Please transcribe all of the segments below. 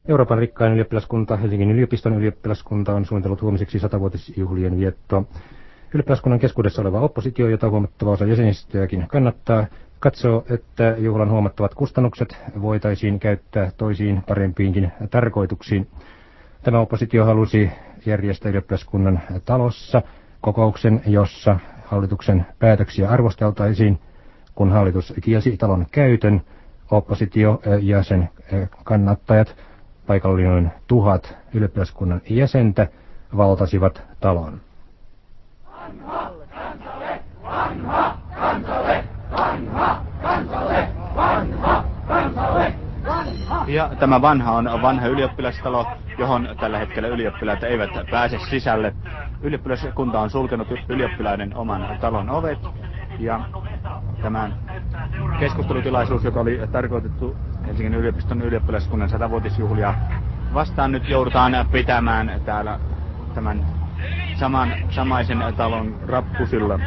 Euroopan rikkain ylioppilaskunta, Helsingin yliopiston ylioppilaskunta, on suunnitellut huomiseksi 100-vuotisjuhlien viettoa. Ylioppilaskunnan keskuudessa oleva oppositio, jota huomattava osa jäsenistöäkin kannattaa, katsoo, että juhlan huomattavat kustannukset voitaisiin käyttää toisiin parempiinkin tarkoituksiin. Tämä oppositio halusi järjestää ylioppilaskunnan talossa kokouksen, jossa hallituksen päätöksiä arvosteltaisiin. Kun hallitus kielsi talon käytön, oppositio ja sen kannattajat, paikalla oli noin 1000 ylioppilaskunnan jäsentä, valtasivat talon. Vanha kansalle, vanha kansalle, vanha kansalle, vanha kansalle. Ja tämä vanha on vanha ylioppilastalo, johon tällä hetkellä ylioppilaat eivät pääse sisälle. Ylioppilaskunta on sulkenut ylioppilaiden oman talon ovet. Ja tämä keskustelutilaisuus, joka oli tarkoitettu Helsingin yliopiston ylioppilaskunnan 100-vuotisjuhlia vastaan, nyt joudutaan pitämään täällä tämän samaisen talon rappusilla.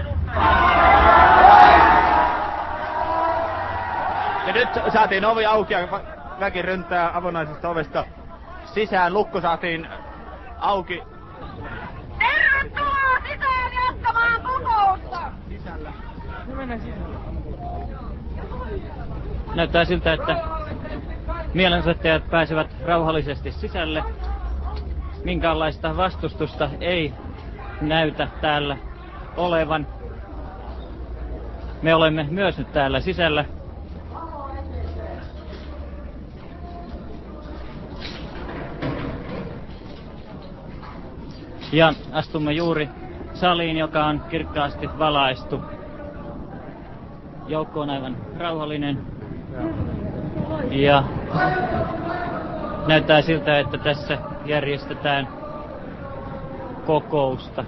Ja nyt saatiin ovi auki ja väki ryntää avonaisesta ovesta sisään. Lukko saatiin auki. Tervetuloa sisään jatkamaan kokousta! Sisällä. Näyttää siltä, että mielenosoittajat pääsevät rauhallisesti sisälle. Minkäänlaista vastustusta ei näytä täällä olevan. Me olemme myös nyt täällä sisällä. Ja astumme juuri saliin, joka on kirkkaasti valaistu. Joukko on aivan rauhallinen. Ja näyttää siltä, että tässä järjestetään kokousta.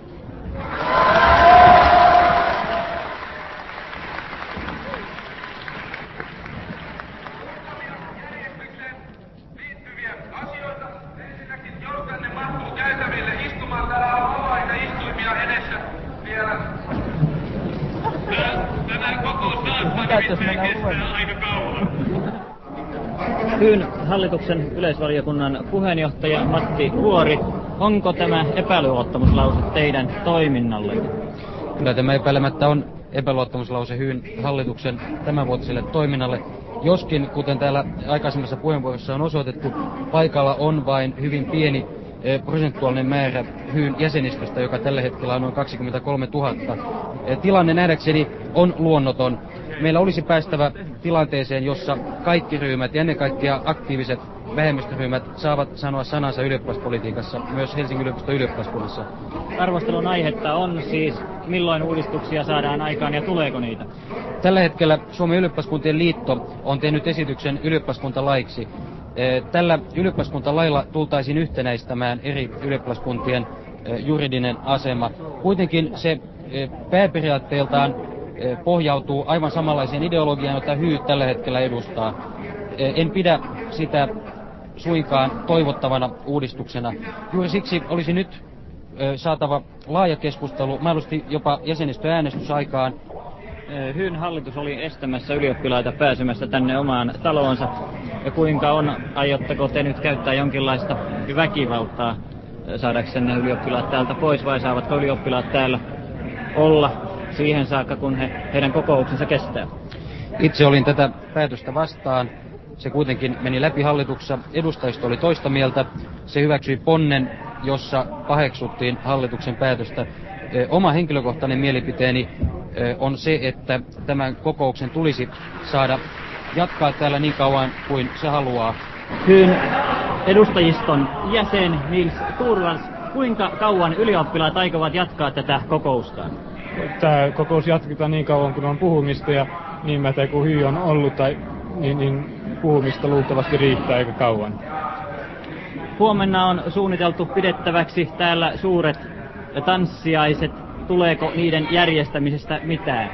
Hyyn hallituksen yleisvaliokunnan puheenjohtaja Matti Vuori, onko tämä epäluottamuslause teidän toiminnalle? Kyllä tämä epäilemättä on epäluottamuslause Hyyn hallituksen tämänvuotiselle toiminnalle. Joskin, kuten täällä aikaisemmassa puheenvuorossa on osoitettu, paikalla on vain hyvin pieni prosentuaalinen määrä Hyyn jäsenistöstä, joka tällä hetkellä on noin 23 000. Tilanne nähdäkseni on luonnoton. Meillä olisi päästävä tilanteeseen, jossa kaikki ryhmät ja ennen kaikkea aktiiviset vähemmistöryhmät saavat sanoa sanansa ylioppilaspolitiikassa, myös Helsingin yliopiston ylioppilaskunnassa. Arvostelun aihetta on siis, milloin uudistuksia saadaan aikaan ja tuleeko niitä? Tällä hetkellä Suomen ylioppilaskuntien liitto on tehnyt esityksen ylioppilaskuntalaiksi. Tällä ylioppilaskuntalailla tultaisiin yhtenäistämään eri ylioppilaskuntien juridinen asema. Kuitenkin se pääperiaatteeltaan pohjautuu aivan samanlaiseen ideologiaan, jota Hyy tällä hetkellä edustaa. En pidä sitä suinkaan toivottavana uudistuksena. Juuri siksi olisi nyt saatava laaja keskustelu, mahdollisesti jopa jäsenistöäänestys aikaan. Hyyn hallitus oli estämässä ylioppilaita pääsemässä tänne omaan taloonsa. Ja kuinka on, aiotteko te nyt käyttää jonkinlaista väkivaltaa saadaksenne ylioppilaat täältä pois, vai saavatko ylioppilaat täällä olla siihen saakka, kun heidän kokouksensa kestää? Itse olin tätä päätöstä vastaan. Se kuitenkin meni läpi hallituksessa. Edustajisto oli toista mieltä. Se hyväksyi ponnen, jossa paheksuttiin hallituksen päätöstä. Oma henkilökohtainen mielipiteeni on se, että tämän kokouksen tulisi saada jatkaa täällä niin kauan kuin se haluaa. Hyyn edustajiston jäsen Nils Torvalds, kuinka kauan ylioppilaat aikovat jatkaa tätä kokoustaan? Tämä kokous jatketaan niin kauan kuin on puhumista ja niin mätä kuin Hyy on ollut, niin puhumista luultavasti riittää aika kauan. Huomenna on suunniteltu pidettäväksi täällä suuret tanssiaiset. Tuleeko niiden järjestämisestä mitään?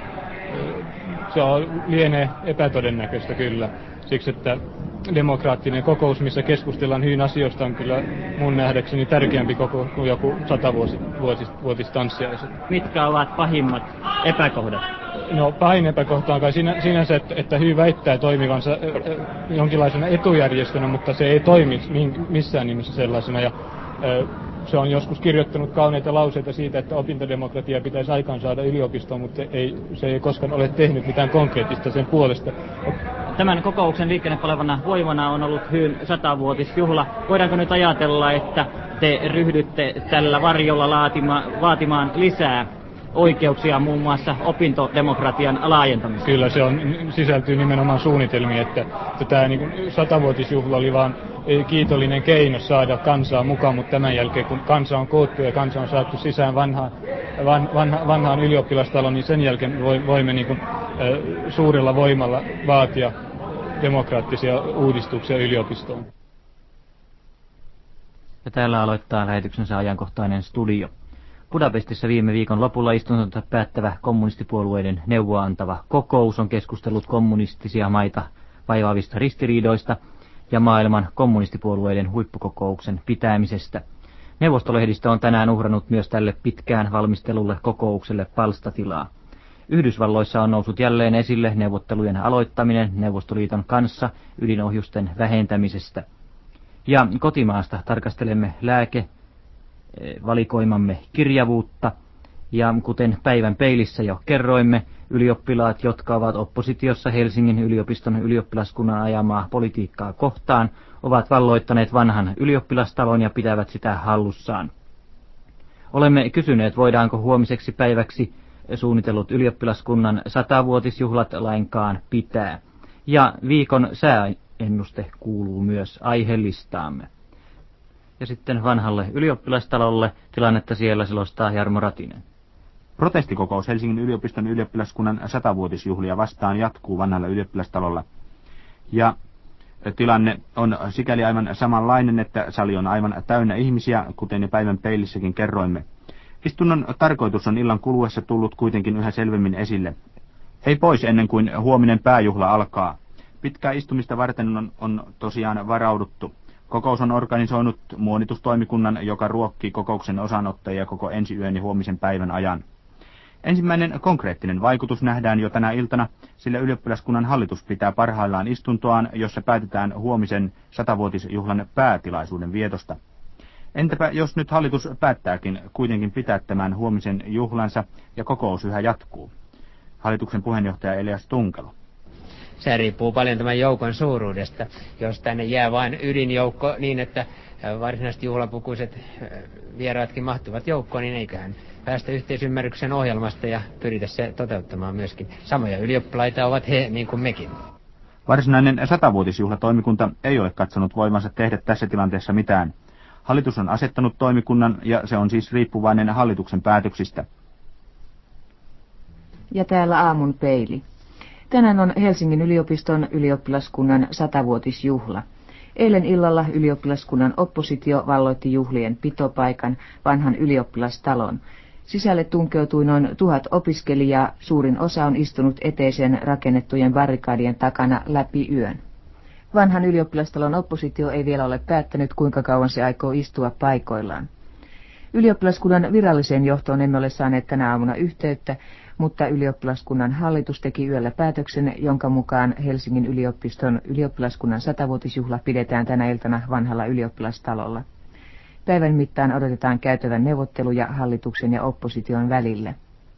Se lienee epätodennäköistä kyllä. Siksi, että demokraattinen kokous, missä keskustellaan Hyyn asioista, on kyllä mun nähdäkseni tärkeämpi kokous kuin joku 100-vuotistanssiaiset. Mitkä ovat pahimmat epäkohdat? No pahin epäkohta on kai sinänsä, että Hy väittää toimivansa jonkinlaisena etujärjestönä, mutta se ei toimi missään nimessä sellaisena. Ja se on joskus kirjoittanut kauneita lauseita siitä, että opintodemokratia pitäisi aikaansaada yliopistoon, mutta se ei koskaan ole tehnyt mitään konkreettista sen puolesta. Tämän kokouksen liikkeelle palevana voimana on ollut Hyn 100-vuotisjuhla. Voidaanko nyt ajatella, että te ryhdytte tällä varjolla vaatimaan lisää oikeuksia, muun muassa opintodemokratian laajentamista? Kyllä, se sisältyy nimenomaan suunnitelmiin, että tämä niin 100-vuotisjuhla oli vain kiitollinen keino saada kansaa mukaan, mutta tämän jälkeen kun kansa on koottu ja kansa on saatu sisään vanhaan ylioppilastaloon, niin sen jälkeen voimme niin kuin, suurella voimalla vaatia demokraattisia uudistuksia yliopistoon. Ja täällä aloittaa lähetyksensä ajankohtainen studio. Budapestissa viime viikon lopulla istuntonsa päättävä kommunistipuolueiden neuvoa antava kokous on keskustellut kommunistisia maita vaivaavista ristiriidoista ja maailman kommunistipuolueiden huippukokouksen pitämisestä. Neuvostolehdistö on tänään uhrannut myös tälle pitkään valmistelulle kokoukselle palstatilaa. Yhdysvalloissa on noussut jälleen esille neuvottelujen aloittaminen Neuvostoliiton kanssa ydinohjusten vähentämisestä. Ja kotimaasta tarkastelemme valikoimamme kirjavuutta, ja kuten päivän peilissä jo kerroimme, ylioppilaat, jotka ovat oppositiossa Helsingin yliopiston ylioppilaskunnan ajamaa politiikkaa kohtaan, ovat valloittaneet vanhan ylioppilastalon ja pitävät sitä hallussaan. Olemme kysyneet, voidaanko huomiseksi päiväksi suunnitellut ylioppilaskunnan 100-vuotisjuhlat lainkaan pitää. Ja viikon sääennuste kuuluu myös aihelistaamme. Ja sitten vanhalle ylioppilastalolle tilannetta siellä selostaa Jarmo Ratinen. Protestikokous Helsingin yliopiston ylioppilaskunnan 100-vuotisjuhlia vastaan jatkuu vanhalla ylioppilastalolla. Ja tilanne on sikäli aivan samanlainen, että sali on aivan täynnä ihmisiä, kuten jo päivän peilissäkin kerroimme. Istunnon tarkoitus on illan kuluessa tullut kuitenkin yhä selvemmin esille. Ei pois ennen kuin huominen pääjuhla alkaa. Pitkää istumista varten on tosiaan varauduttu. Kokous on organisoinut muonitustoimikunnan, joka ruokkii kokouksen osanottajia koko ensi yön ja huomisen päivän ajan. Ensimmäinen konkreettinen vaikutus nähdään jo tänä iltana, sillä ylioppilaskunnan hallitus pitää parhaillaan istuntoaan, jossa päätetään huomisen 100-vuotisjuhlan päätilaisuuden vietosta. Entäpä jos nyt hallitus päättääkin kuitenkin pitää tämän huomisen juhlansa ja kokous yhä jatkuu? Hallituksen puheenjohtaja Elias Tunkelo. Se riippuu paljon tämän joukon suuruudesta. Jos tänne jää vain ydinjoukko niin, että varsinaiset juhlapukuiset vieraatkin mahtuvat joukkoon, niin eiköhän päästä yhteisymmärryksen ohjelmasta ja pyritä se toteuttamaan myöskin. Samoja ylioppilaita ovat he niin kuin mekin. Varsinainen 100-vuotisjuhlatoimikunta ei ole katsonut voimansa tehdä tässä tilanteessa mitään. Hallitus on asettanut toimikunnan ja se on siis riippuvainen hallituksen päätöksistä. Ja täällä aamun peili. Tänään on Helsingin yliopiston ylioppilaskunnan 100-vuotisjuhla. Eilen illalla ylioppilaskunnan oppositio valloitti juhlien pitopaikan vanhan ylioppilastalon. Sisälle tunkeutui noin 1000 opiskelijaa, suurin osa on istunut eteisen rakennettujen barrikaadien takana läpi yön. Vanhan ylioppilastalon oppositio ei vielä ole päättänyt, kuinka kauan se aikoo istua paikoillaan. Ylioppilaskunnan viralliseen johtoon emme ole saaneet tänä aamuna yhteyttä, mutta ylioppilaskunnan hallitus teki yöllä päätöksen, jonka mukaan Helsingin yliopiston ylioppilaskunnan 100-vuotisjuhla pidetään tänä iltana vanhalla ylioppilastalolla. Päivän mittaan odotetaan käytävän neuvotteluja hallituksen ja opposition välillä.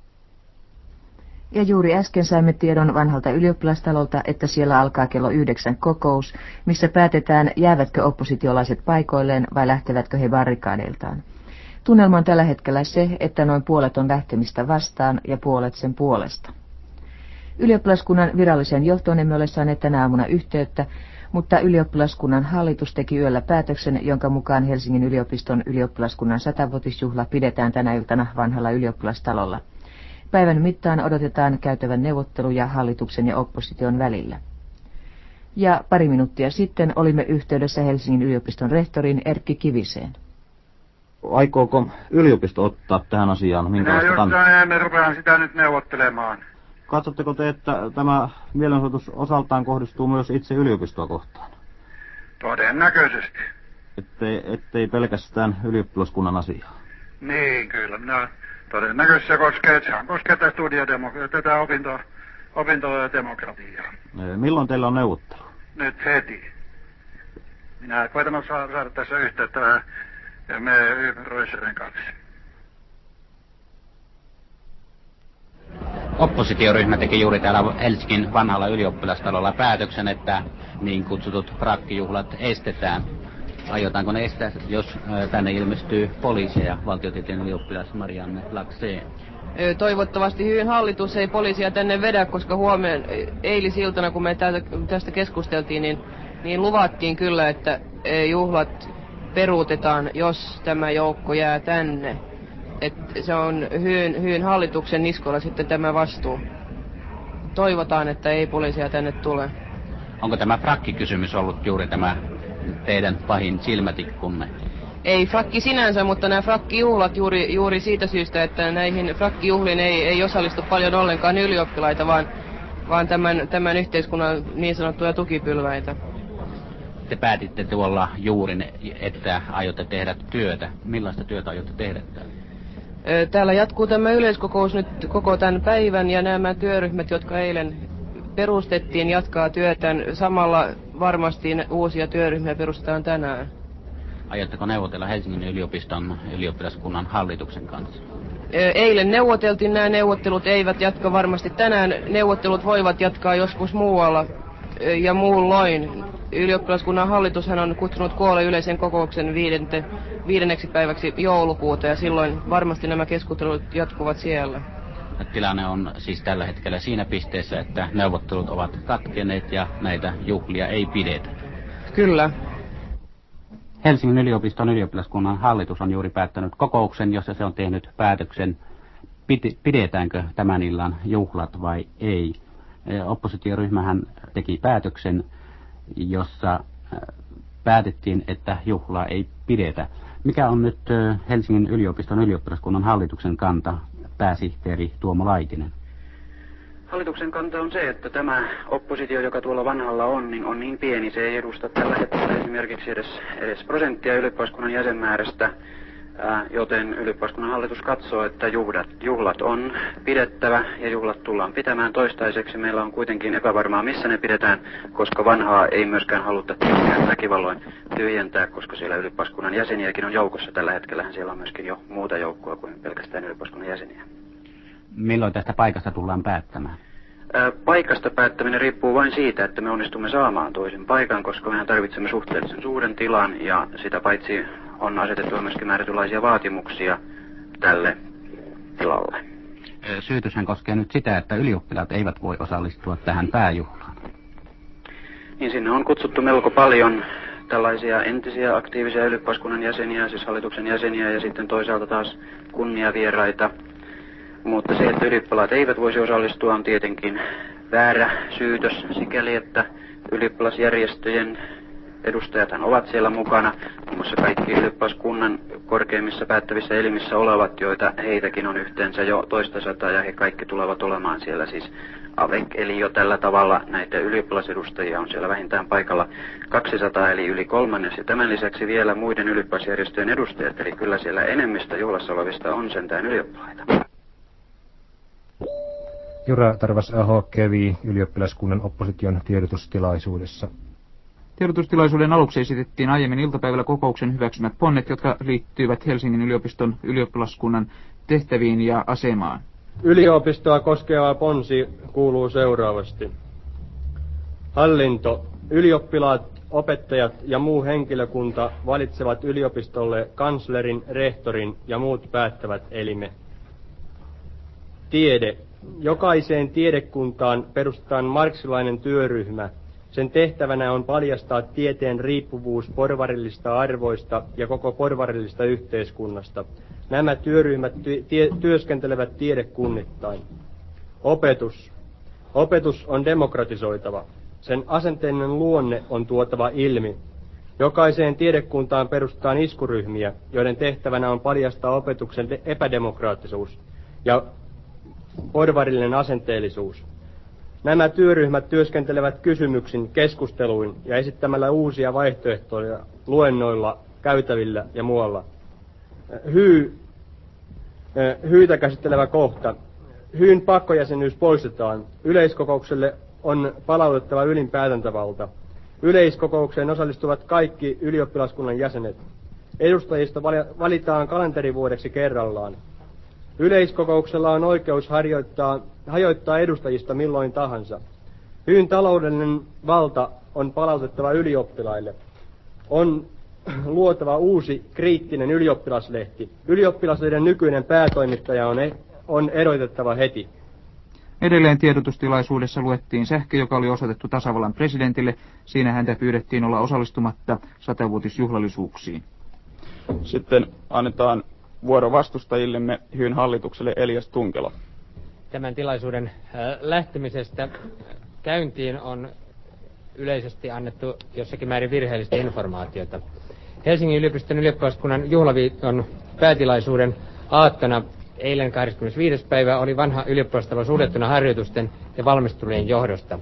Ja juuri äsken saimme tiedon vanhalta ylioppilastalolta, että siellä alkaa kello 9 kokous, missä päätetään, jäävätkö oppositiolaiset paikoilleen vai lähtevätkö he barrikaadeiltaan. Tunnelma on tällä hetkellä se, että noin puolet on lähtemistä vastaan ja puolet sen puolesta. Ylioppilaskunnan viralliseen johtoon emme ole saaneet tänä aamuna yhteyttä, mutta ylioppilaskunnan hallitus teki yöllä päätöksen, jonka mukaan Helsingin yliopiston ylioppilaskunnan 100-vuotisjuhla pidetään tänä iltana vanhalla ylioppilastalolla. Päivän mittaan odotetaan käytävän neuvotteluja hallituksen ja opposition välillä. Ja pari minuuttia sitten olimme yhteydessä Helsingin yliopiston rehtoriin Erkki Kiviseen. Aikooko yliopisto ottaa tähän asiaan minkälaista kantaa? Minä jossain rupean sitä nyt neuvottelemaan. Katsotteko te, että tämä mielenosoitus osaltaan kohdistuu myös itse yliopistoa kohtaan? Todennäköisesti. Ettei pelkästään ylioppilaskunnan asiaa. Niin, kyllä. Minä Todennäköisesti sehän koskee tätä opintodemokratiaa. Milloin teillä on neuvottelu? Nyt heti. Minä koitan saada tässä yhteyttä vähän me Röisserin kanssa. Oppositioryhmä teki juuri täällä Helsingin vanhalla ylioppilastalolla päätöksen, että niin kutsutut frakkijuhlat estetään. Aiotaanko ne estää, jos tänne ilmestyy poliiseja, valtiotieteen ylioppilas Marianne Laxé? Toivottavasti hyvin hallitus ei poliisia tänne vedä, koska eilisiltana, kun me tästä keskusteltiin, niin luvattiin kyllä, että juhlat peruutetaan, jos tämä joukko jää tänne. Että se on hyvin hallituksen niskoilla sitten tämä vastuu. Toivotaan, että ei poliisia tänne tule. Onko tämä frakkikysymys ollut juuri tämä teidän pahin silmätikkunne? Ei frakki sinänsä, mutta nämä frakkijuhlat juuri siitä syystä, että näihin frakkijuhliin ei osallistu paljon ollenkaan ylioppilaita, vaan tämän yhteiskunnan niin sanottuja tukipylväitä. Te päätitte tuolla juuri, että aiotte tehdä työtä. Millaista työtä aiotte tehdä täällä? Täällä jatkuu tämä yleiskokous nyt koko tämän päivän ja nämä työryhmät, jotka eilen perustettiin, jatkaa työtään. Samalla varmasti uusia työryhmiä perustetaan tänään. Aiotteko neuvotella Helsingin yliopiston ylioppilaskunnan hallituksen kanssa? Eilen neuvoteltiin, nämä neuvottelut eivät jatka varmasti tänään. Neuvottelut voivat jatkaa joskus muualla ja muulloin. Ylioppilaskunnan hallitushan on kutsunut koolle yleisen kokouksen 5. päiväksi joulukuuta ja silloin varmasti nämä keskustelut jatkuvat siellä. Tilanne on siis tällä hetkellä siinä pisteessä, että neuvottelut ovat katkenneet ja näitä juhlia ei pidetä. Kyllä. Helsingin yliopiston ylioppilaskunnan hallitus on juuri päättänyt kokouksen, jossa se on tehnyt päätöksen, pidetäänkö tämän illan juhlat vai ei. Oppositioryhmähän teki päätöksen, jossa päätettiin, että juhlaa ei pidetä. Mikä on nyt Helsingin yliopiston ylioppilaskunnan hallituksen kanta, pääsihteeri Tuomo Laitinen? Hallituksen kanta on se, että tämä oppositio, joka tuolla vanhalla on niin pieni, se ei edusta tällä hetkellä esimerkiksi edes prosenttia ylioppilaskunnan jäsenmäärästä, joten ylioppilaskunnan hallitus katsoo, että juhlat on pidettävä ja juhlat tullaan pitämään toistaiseksi. Meillä on kuitenkin epävarmaa, missä ne pidetään, koska vanhaa ei myöskään haluta väkivalloin tyhjentää, koska siellä ylioppilaskunnan jäseniäkin on joukossa. Tällä hetkellähän siellä on myöskin jo muuta joukkoa kuin pelkästään ylioppilaskunnan jäseniä. Milloin tästä paikasta tullaan päättämään? Paikasta päättäminen riippuu vain siitä, että me onnistumme saamaan toisen paikan, koska mehän tarvitsemme suhteellisen suuren tilan ja sitä paitsi on asetettu myöskin määrätynlaisia vaatimuksia tälle tilalle. Syytyshän koskee nyt sitä, että ylioppilaat eivät voi osallistua tähän pääjuhlaan. Niin sinne on kutsuttu melko paljon tällaisia entisiä aktiivisia ylioppilaskunnan jäseniä, siis hallituksen jäseniä ja sitten toisaalta taas kunniavieraita. Mutta se, että ylioppilaat eivät voisi osallistua, on tietenkin väärä syytös sikäli, että ylioppilasjärjestöjen edustajathan ovat siellä mukana. Muun muassa kaikki ylioppilaskunnan korkeimmissa päättävissä elimissä olevat, joita heitäkin on yhteensä jo 200 ja he kaikki tulevat olemaan siellä siis AVEC. Eli jo tällä tavalla näitä ylioppilasedustajia on siellä vähintään paikalla 200 eli yli kolmannes. Ja tämän lisäksi vielä muiden ylioppilasjärjestöjen edustajat, eli kyllä siellä enemmistö juhlassa olevista on sentään ylioppilaita. Jura Tarvas-Aho kävi ylioppilaskunnan opposition tiedotustilaisuudessa. Tiedotustilaisuuden aluksi esitettiin aiemmin iltapäivällä kokouksen hyväksymät ponnet, jotka liittyvät Helsingin yliopiston ylioppilaskunnan tehtäviin ja asemaan. Yliopistoa koskeva ponsi kuuluu seuraavasti. Hallinto, ylioppilaat, opettajat ja muu henkilökunta valitsevat yliopistolle kanslerin, rehtorin ja muut päättävät elimet. Tiede. Jokaiseen tiedekuntaan perustetaan marxilainen työryhmä. Sen tehtävänä on paljastaa tieteen riippuvuus porvarillisista arvoista ja koko porvarillisesta yhteiskunnasta. Nämä työryhmät työskentelevät tiedekunnittain. Opetus. Opetus on demokratisoitava. Sen asenteellinen luonne on tuotava ilmi. Jokaiseen tiedekuntaan perustetaan iskuryhmiä, joiden tehtävänä on paljastaa opetuksen epädemokraattisuus ja porvarillinen asenteellisuus. Nämä työryhmät työskentelevät kysymyksin, keskusteluin ja esittämällä uusia vaihtoehtoja luennoilla, käytävillä ja muualla. Hyytä käsittelevä kohta. Hyyn pakkojäsenyys poistetaan. Yleiskokoukselle on palautettava ylin päätäntävalta. Yleiskokoukseen osallistuvat kaikki ylioppilaskunnan jäsenet. Edustajista valitaan kalenterivuodeksi kerrallaan. Yleiskokouksella on oikeus hajoittaa edustajista milloin tahansa. Hyyn taloudellinen valta on palautettava ylioppilaille. On luotava uusi kriittinen ylioppilaslehti. Ylioppilaslehden nykyinen päätoimittaja on erotettava heti. Edelleen tiedotustilaisuudessa luettiin sähkö, joka oli osoitettu tasavallan presidentille. Siinä häntä pyydettiin olla osallistumatta 100-vuotisjuhlallisuuksiin. Sitten annetaan vuoro vastustajillemme Hyyn hallitukselle Elias Tunkelo. Tämän tilaisuuden lähtemisestä käyntiin on yleisesti annettu jossakin määrin virheellistä informaatiota. Helsingin yliopiston ylioppilaskunnan juhlaviikon päätilaisuuden aattona eilen 25. päivä oli vanha ylioppilastalo suljettuna harjoitusten ja valmistelujen johdosta.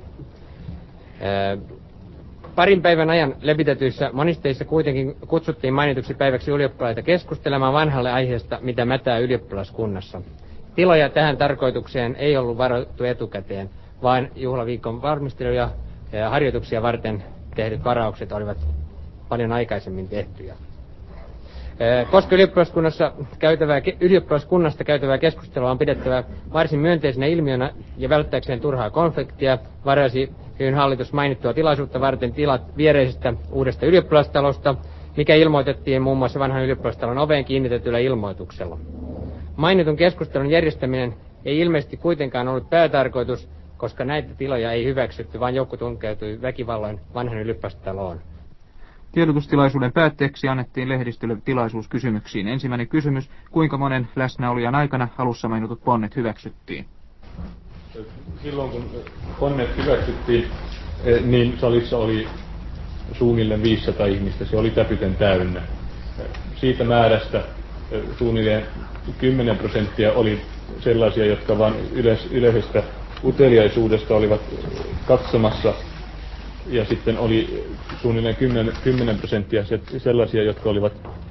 Parin päivän ajan levitetyissä monisteissa kuitenkin kutsuttiin mainituksi päiväksi ylioppilaita keskustelemaan vanhalle aiheesta, mitä mätää ylioppilaskunnassa. Tiloja tähän tarkoitukseen ei ollut varattu etukäteen, vaan juhlaviikon valmisteluja ja harjoituksia varten tehdyt varaukset olivat paljon aikaisemmin tehtyjä. Koska ylioppilaskunnasta käytävää keskustelua on pidettävä varsin myönteisenä ilmiönä ja välttääkseen turhaa konfliktia, varasi Hyyn hallitus mainittua tilaisuutta varten tilat viereisestä uudesta ylioppilastalosta, mikä ilmoitettiin muun muassa vanhan ylioppilastalon oveen kiinnitetyllä ilmoituksella. Mainitun keskustelun järjestäminen ei ilmeisesti kuitenkaan ollut päätarkoitus, koska näitä tiloja ei hyväksytty, vaan joukko tunkeutui väkivalloin vanhan ylioppilastaloon. Tiedotustilaisuuden päätteeksi annettiin lehdistölle tilaisuus kysymyksiin. Ensimmäinen kysymys, kuinka monen läsnäolijan aikana alussa mainitut ponnet hyväksyttiin? Silloin kun ponnet hyväksyttiin, niin salissa oli suunnilleen 500 ihmistä. Se oli täpyten täynnä. Siitä määrästä suunnilleen 10% oli sellaisia, jotka vain yleisestä uteliaisuudesta olivat katsomassa. Ja sitten oli suunnilleen 10% sellaisia, jotka olivat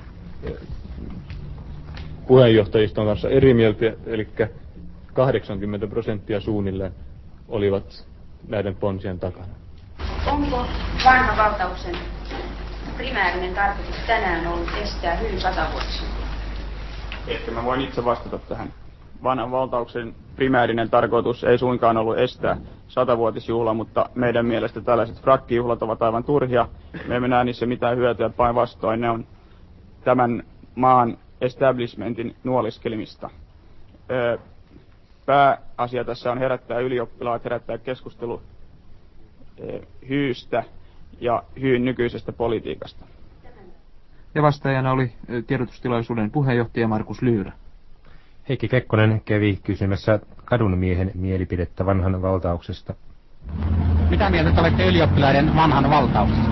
puheenjohtajiston kanssa eri mieltä, eli 80% suunnilleen olivat näiden ponsien takana. Onko vanhan valtauksen primäärinen tarkoitus tänään ollut estää Hyyn 100-vuotisjuhlaa? Ehkä mä voin itse vastata tähän. Vanhan valtauksen primäärinen tarkoitus ei suinkaan ollut estää 100-vuotisjuhlaa, mutta meidän mielestä tällaiset frakkijuhlat ovat aivan turhia. Me emme näe niissä mitään hyötyä, päinvastoin ne on tämän maan establishmentin nuoliskelimista. Pääasia tässä on herättää ylioppilaat, herättää keskustelu Hyystä ja Hyyn nykyisestä politiikasta. Ja vastaajana oli tiedotustilaisuuden puheenjohtaja Markus Lyyrä. Heikki Kekkonen kävi kysymässä kadunmiehen mielipidettä vanhan valtauksesta. Mitä mieltä te olette ylioppilaiden vanhan valtauksesta?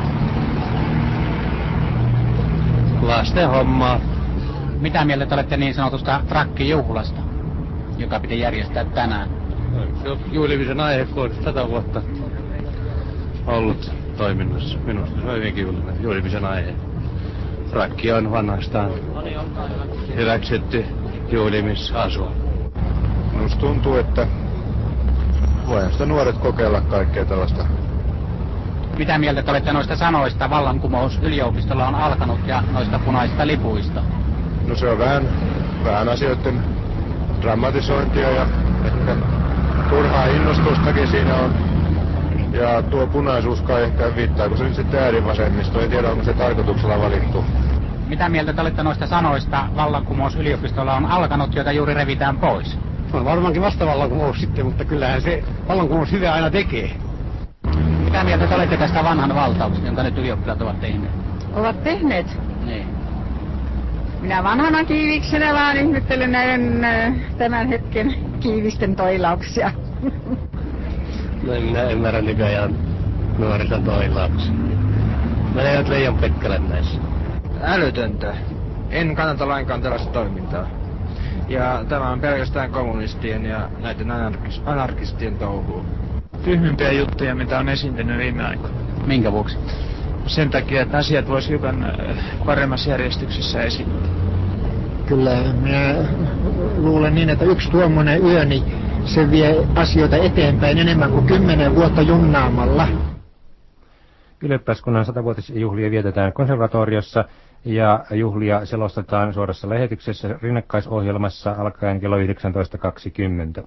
Lasten hommaa. Mitä mieltä te olette niin sanotusta frakkijuhlasta, joka piti järjestää tänään? Se on juhlimisen aihe, kun on 100 vuotta ollut toiminnassa. Minusta se on hyvinkin juhlimisen aihe. Frakki on vanhastaan hyväksytty juhlimisasu. Minusta tuntuu, että voihan sitä nuoret kokeilla kaikkea tällaista. Mitä mieltä te olette noista sanoista vallankumous yliopistolla on alkanut ja noista punaisista lipuista? No se on vähän asioiden dramatisointia ja ehkä turhaa innostustakin siinä on. Ja tuo punaisuus kai ehkä viittaako se nyt sitten äärivasemmisto, ei tiedä onko se tarkoituksella valittu. Mitä mieltä te olette noista sanoista vallankumous yliopistolla on alkanut, joita juuri revitään pois? On varmaankin vasta vallankumous sitten, mutta kyllähän se vallankumous hyvää aina tekee. Mitä mieltä te olette tästä vanhan valtauksesta, jonka nyt ylioppilaat ovat tehneet? Ovat tehneet? Niin. Minä vanhana kiiviksenä vaan ihmettelen näiden tämän hetken kiivisten toilauksia. No en minä ymmärrä nykyajan nuorison toilauksia. Mä eivät Leijon Pekkalle näissä. Älytöntä. En kannata lainkaan tällaista toimintaa. Ja tämä on pelkästään kommunistien ja näiden anarkistien touhua. Tyhmimpiä juttuja, mitä on esiintynyt viime aikoina. Minkä vuoksi? Sen takia, että asiat voisi hiukan paremmassa järjestyksessä esittää. kyllä minä luulen niin, että yksi tuommoinen yö, niin se vie asioita eteenpäin enemmän kuin 10 vuotta junnaamalla. Ylioppilaskunnan 100-vuotisjuhlia vietetään konservatoriossa ja juhlia selostetaan suorassa lähetyksessä rinnakkaisohjelmassa alkaen kello 19.20.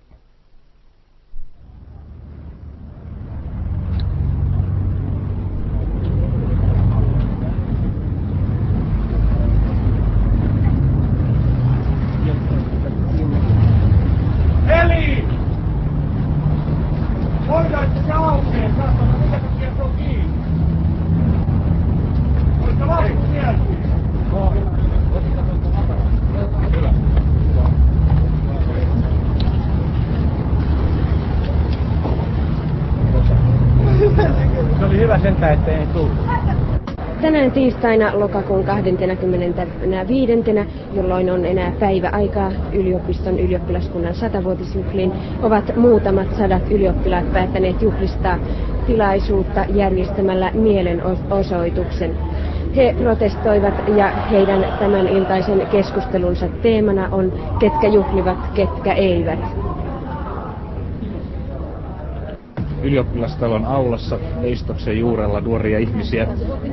Eli! Voidaanko se aukeaa? Saatana, mitä takia se on kiinni? Voitko lappu sieltä? Se oli hyvä sentään, ettei tullut. Tänään tiistaina lokakuun 25. jolloin on enää päivä aikaa yliopiston ylioppilaskunnan 100-vuotisjuhliin, ovat muutamat sadat ylioppilaat päättäneet juhlistaa tilaisuutta järjestämällä mielenosoituksen. He protestoivat ja heidän tämän iltaisen keskustelunsa teemana on ketkä juhlivat, ketkä eivät. Ylioppilastalon aulassa Leistoksen juurella nuoria ihmisiä.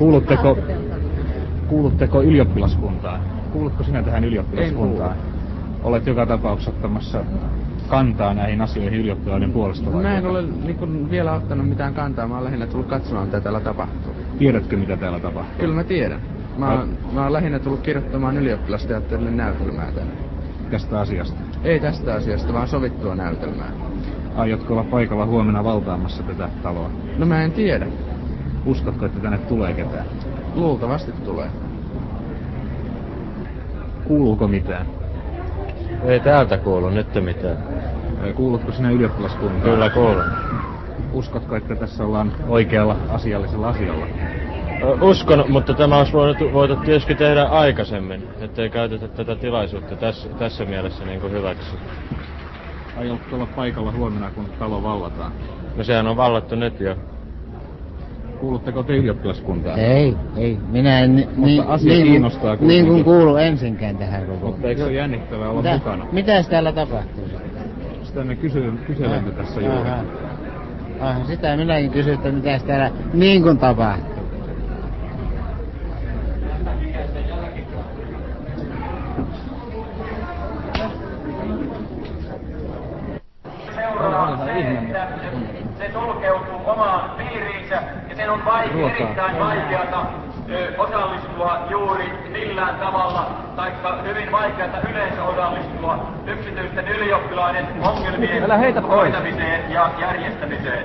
Kuulutteko ylioppilaskuntaan? Kuulutko sinä tähän ylioppilaskuntaan? Olet joka tapauksessa ottamassa kantaa näihin asioihin ylioppilaiden puolesta vai? Mä en ole vielä ottanut mitään kantaa, mä oon lähinnä tullut katsomaan mitä täällä tapahtuu. Tiedätkö mitä täällä tapahtuu? Kyllä mä tiedän. Mä oon lähinnä tullut kirjoittamaan ylioppilasteatterille näytelmää tänne. Tästä asiasta? Ei tästä asiasta, vaan sovittua näytelmää. Aiotko olla paikalla huomenna valtaamassa tätä taloa? No mä en tiedä. Uskotko, että tänne tulee ketään? Luultavasti tulee. Kuuluuko mitään? Ei täältä kuulu nyt mitään. Kuulutko sinä ylioppilaskuntaan? Kyllä kuulun. Uskotko, että tässä ollaan oikealla asiallisella asialla? Uskon, mutta tämä olisi voitu tietysti tehdä aikaisemmin, ettei käytetä tätä tilaisuutta tässä mielessä niin kuin hyväksi. Aiotko olla paikalla huomenna, kun talo vallataan? No sehän on vallattu nyt jo. Kuulutteko te ylioppilaskuntaan? Ei. Minä en mutta asia kiinnostaa niin kuin kuulu ensinkään tähän koko. Mutta eikö se jännittävää olla mukana? Mitäs täällä tapahtuu? Sitä me kyselemme tässä juuri. Aha, sitä minäkin kysyn, että mitäs täällä niin kuin tapahtuu. Se sulkeutuu omaan piiriinsä ja sen on erittäin vaikeata osallistua juuri millään tavalla, taikka hyvin vaikeata yleensä osallistua yksityisten ylioppilaiden ongelmien hoitamiseen ja järjestämiseen.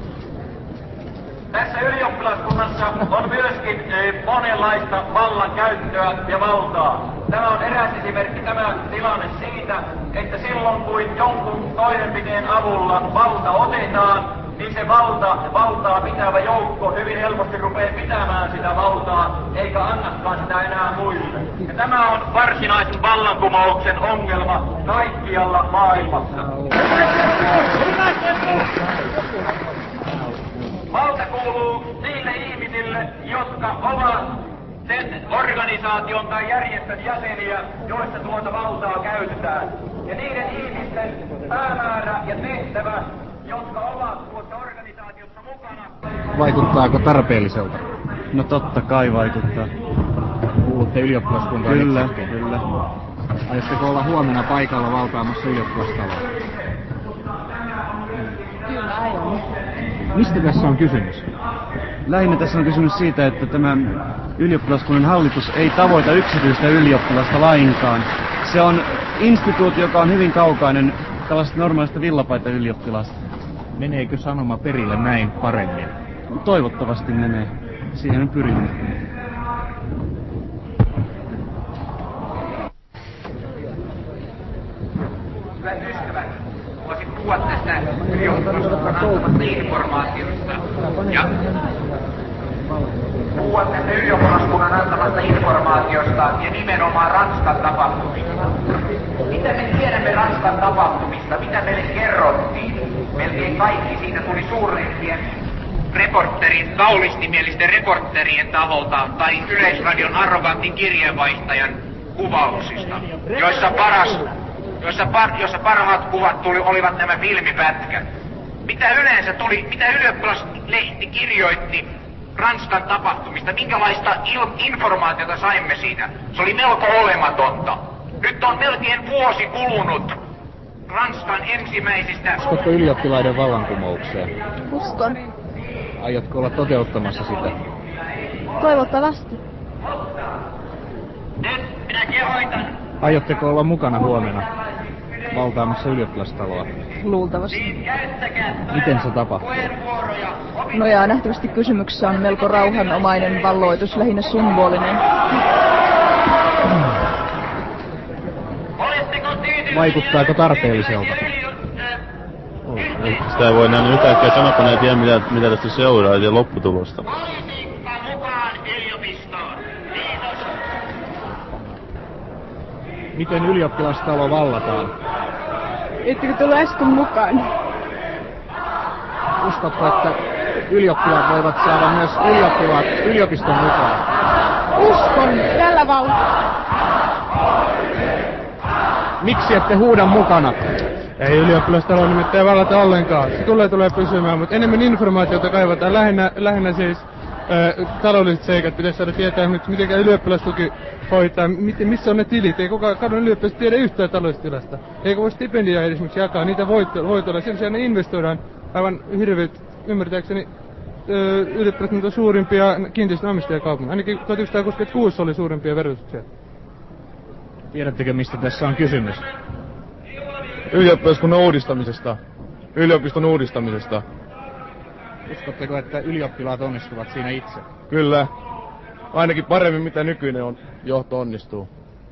Tässä ylioppilaskunnassa on myöskin monenlaista vallankäyttöä ja valtaa. Tämä on eräs esimerkki, tämä tilanne siitä, että silloin kun jonkun toimenpiteen avulla valta otetaan, niin se valtaa pitävä joukko hyvin helposti rupeaa pitämään sitä valtaa, eikä annakaan sitä enää muille. Ja tämä on varsinaisen vallankumouksen ongelma kaikkialla maailmassa. Valta kuuluu niille ihmisille, jotka ovat sen organisaation tai järjestön jäseniä, joissa tuota valtaa käytetään. Ja niiden ihmisten päämäärä ja tehtävä, jotka ovat tuossa organisaatiossa mukana. Vaikuttaako tarpeelliselta? No totta kai vaikuttaa. Kuulutte ylioppilaskuntaan? Kyllä. Aiotteko olla huomenna paikalla valtaamassa ylioppilastaloa? Kyllä aion. Mistä tässä on kysymys? Lähinnä tässä on kysymys siitä, että tämä ylioppilaskunnan hallitus ei tavoita yksityistä ylioppilasta lainkaan. Se on instituutio, joka on hyvin kaukainen tällaista normaalista villapaita-ylioppilasta. Meneekö sanoma perille näin paremmin? Toivottavasti menee. Siihen pyrimme. Hyvät ystävät, voisin puhua tästä ylioppilaskunnan antamasta informaatiosta ja nimenomaan Ranskan tapahtumista. Mitä me tiedämme Ranskan tapahtumista? Mitä meille kerrottiin? Melkein kaikki siitä tuli suurlehteen kaulistimielisten reporterien taholta tai Yleisradion arrogantin kirjeenvaihtajan kuvauksista, jossa parhaat kuvat olivat nämä filmipätkät. Mitä ylioppilaslehti kirjoitti Ranskan tapahtumista, minkälaista informaatiota saimme siitä? Se oli melko olematonta. Nyt on melkein vuosi kulunut Ranskan ensimmäisistä... Uskotko ylioppilaiden vallankumoukseen? Uskon. Aiotko olla toteuttamassa sitä? Toivottavasti. Nyt minä kehoitan. Aiotteko olla mukana huomenna valtaamassa ylioppilastaloa? Luultavasti. Miten se tapahtuu? No ja nähtävästi kysymyksessä on melko rauhanomainen valloitus, lähinnä symbolinen. Vaikuttaako tarpeelliselta? Sitä ei voi näin yhtäkkiä sanoa, kun ei tiedä mitä tästä seuraa ja lopputulosta. Miten ylioppilastalo vallataan? Ettekö tullut äsken mukaan? Uskotko, että ylioppilaat voivat saada myös yliopiston mukaan? Uskon, tällä vauhdilla. Miksi ette huuda mukana? Ei ylioppilastalo nimittäin vallata ollenkaan. Se tulee pysymään, mutta enemmän informaatiota kaivataan. Lähinnä siis taloudelliset seikat pitäisi saada tietää, miten ylioppilastuki hoitaa, missä on ne tilit. Ei kukaan ylioppilasta tiedä yhtään taloudellistilasta. Eikä voi stipendia esimerkiksi jakaa, niitä voitoilla. Sen sijaan ne investoidaan aivan hirveät, ymmärtääkseni, ylioppilaat on suurimpia kiinteistönomistajakaupunkia. Ainakin 1966 oli suurimpia verotuksia. Tiedättekö, mistä tässä on kysymys? Ylioppilaskunnan uudistamisesta. Yliopiston uudistamisesta. Uskotteko, että ylioppilaat onnistuvat siinä itse? Kyllä. Ainakin paremmin, mitä nykyinen johto onnistuu.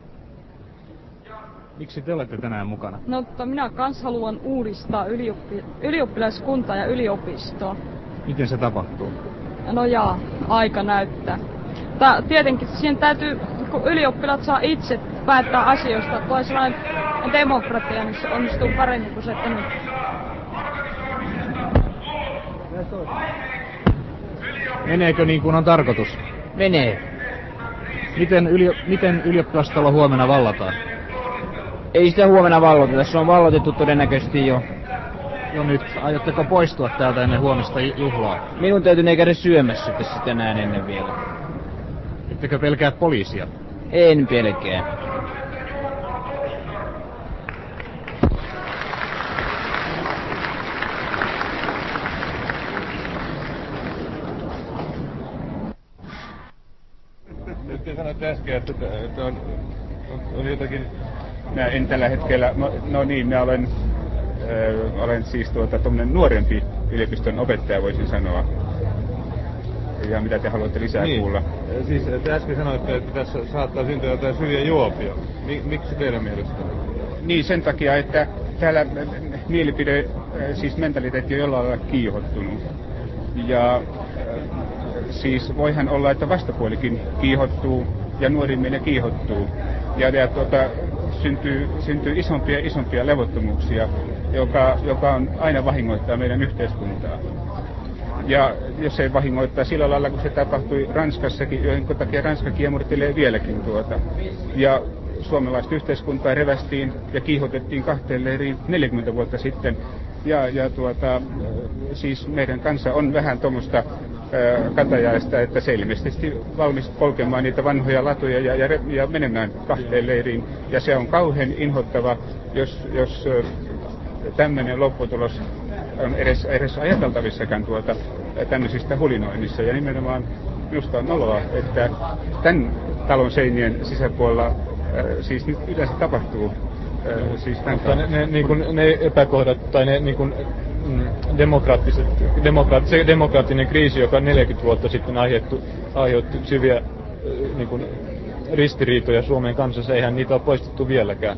Miksi te olette tänään mukana? No, minä kans haluan uudistaa ylioppilaskuntaa ja yliopistoa. Miten se tapahtuu? No jaa, aika näyttää. Tietenkin siihen täytyy, kun ylioppilaat saa itse päättää asioista, toi sellainen demokratia, niin se onnistuu paremmin kuin se, että nyt. Meneekö niin kuin on tarkoitus? Menee. Miten ylioppilastalo huomenna vallataan? Ei sitä huomenna valloteta, se on vallotettu todennäköisesti jo. Jo nyt. Aiotteko poistua täältä ennen huomista juhlaa? Minun täytyy käydä syömässä tässä tänään ennen vielä. Ettekö pelkää poliisia? En pelkää. Nyt sanoitte äsken, että on jotakin... Mä en tällä hetkellä, no niin, mä olen siis tommonen nuorempi yliopiston opettaja, voisin sanoa. Ja mitä te haluatte lisää kuulla? Siis te äsken sanoitte, että tässä saattaa syntyä jotain syviä juopia. Miksi teidän mielestä? Niin sen takia, että täällä mielipide, siis mentaliteetti on jollain lailla kiihottunut. Ja siis voihan olla, että vastapuolikin kiihottuu ja nuori meille kiihottuu. Ja syntyy isompia levottomuuksia, joka on aina vahingoittaa meidän yhteiskuntaa. Ja jos se vahingoittaa sillä lailla, kun se tapahtui Ranskassakin, jonka takia Ranska kiemurtelee vieläkin Ja suomalaista yhteiskuntaa revästiin ja kiihotettiin 2 leiriin 40 vuotta sitten. Siis meidän kanssa on vähän tuommoista katajaista, että se ilmeisesti valmis polkemaan niitä vanhoja latuja ja menemään 2 leiriin. Ja se on kauhean inhottava, jos tämmöinen lopputulos on edes ajateltavissakaan tämmöisistä hulinoinnissa. Ja nimenomaan minusta on noloa, että tämän talon seinien sisäpuolella siis nyt yleensä tapahtuu. Mutta ne epäkohdat tai ne demokraattinen kriisi, joka 40 vuotta sitten aiheutti syviä ristiriitoja Suomen kansassa, eihän niitä ole poistettu vieläkään.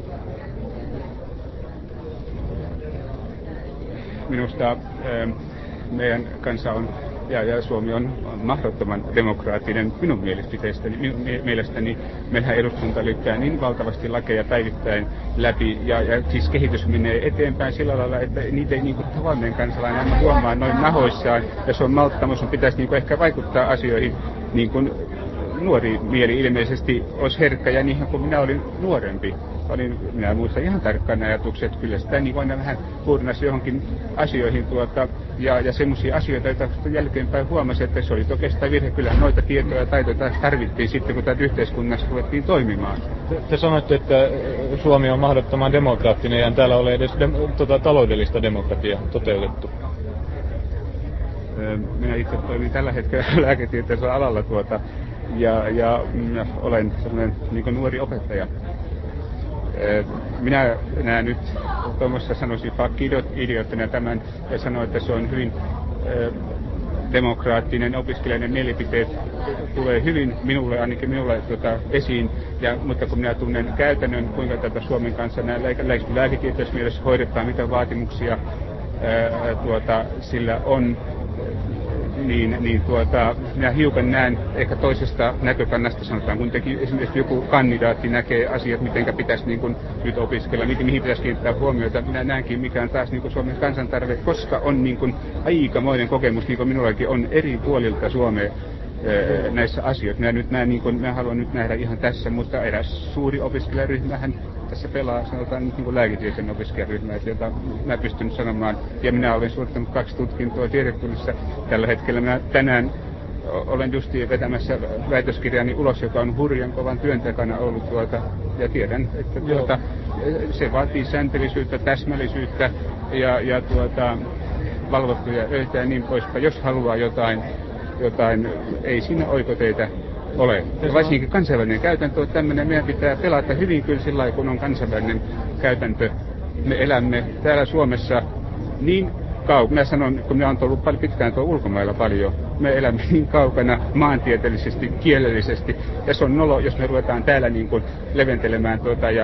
Minusta meidän kansa on ja Suomi on mahdottoman demokraattinen minun mielestäni. Meillähän eduskunta lykkää niin valtavasti lakeja päivittäin läpi ja siis kehitys menee eteenpäin sillä lailla, että niitä ei tavallinen kansalainen aina huomaa noin nahoissaan. Ja se on malttama, sun pitäisi ehkä vaikuttaa asioihin nuori mieli ilmeisesti olisi herkkä ja niin kuin minä olin nuorempi. Minä muistan ihan tarkkaan ajatukset, että kyllä sitä niin aina vähän purnasi johonkin asioihin ja semmoisia asioita, joita jälkeenpäin huomasi, että se oli oikeastaan virhe. Kyllähän noita tietoja ja taitoja tarvittiin sitten, kun tätä yhteiskunnassa ruvettiin toimimaan. Te sanoitte, että Suomi on mahdottoman demokraattinen ja täällä ole edes taloudellista demokratiaa toteutettu. Minä itse toimin tällä hetkellä lääketieteellisellä alalla ja olen sellainen niin nuori opettaja. Minä näen nyt tuommoista sanoisin idioottina tämän ja sanon, että se on hyvin demokraattinen opiskelijan mielipiteet tulee hyvin ainakin minulle esiin, mutta kun minä tunnen käytännön, kuinka tätä Suomen kanssa lääketieteellisessä mielessä hoidetaan, mitä vaatimuksia sillä on, minä hiukan näen ehkä toisesta näkökannasta, sanotaan, kun esimerkiksi joku kandidaatti näkee asiat, mitenkä pitäisi niin kuin nyt opiskella, mihin pitäisi kiinnittää huomiota. Minä näenkin, mikä on taas niin kuin Suomen kansantarve, koska on niin kuin aikamoinen kokemus, niin kuin minullakin on eri puolilta Suomea näissä asioissa. Minä haluan nyt nähdä ihan tässä, mutta eräs suuri opiskelijaryhmähän tässä pelaa, sanotaan niin kuin lääketieteen opiskelijaryhmä, jota mä pystyn sanomaan. Ja minä olen suorittanut 2 tutkintoa tiedekunnissa. Tällä hetkellä minä tänään olen justiin vetämässä väitöskirjani ulos, joka on hurjan kovan työn takana ollut ja tiedän, että se vaatii sääntellisyyttä, täsmällisyyttä ja valvottuja öitä ja niin poispäin. Jos haluaa jotain, ei siinä oikoteitä ole. Ja varsinkin kansainvälinen käytäntö on tämmöinen, meidän pitää pelata hyvin kyllä sillä lailla, kun on kansainvälinen käytäntö. Me elämme täällä Suomessa niin minä sanon, kun minä olen ollut pitkään ulkomailla paljon, me elämme niin kaukana maantieteellisesti, kielellisesti, ja se on nolo, jos me ruvetaan täällä niin kuin leventelemään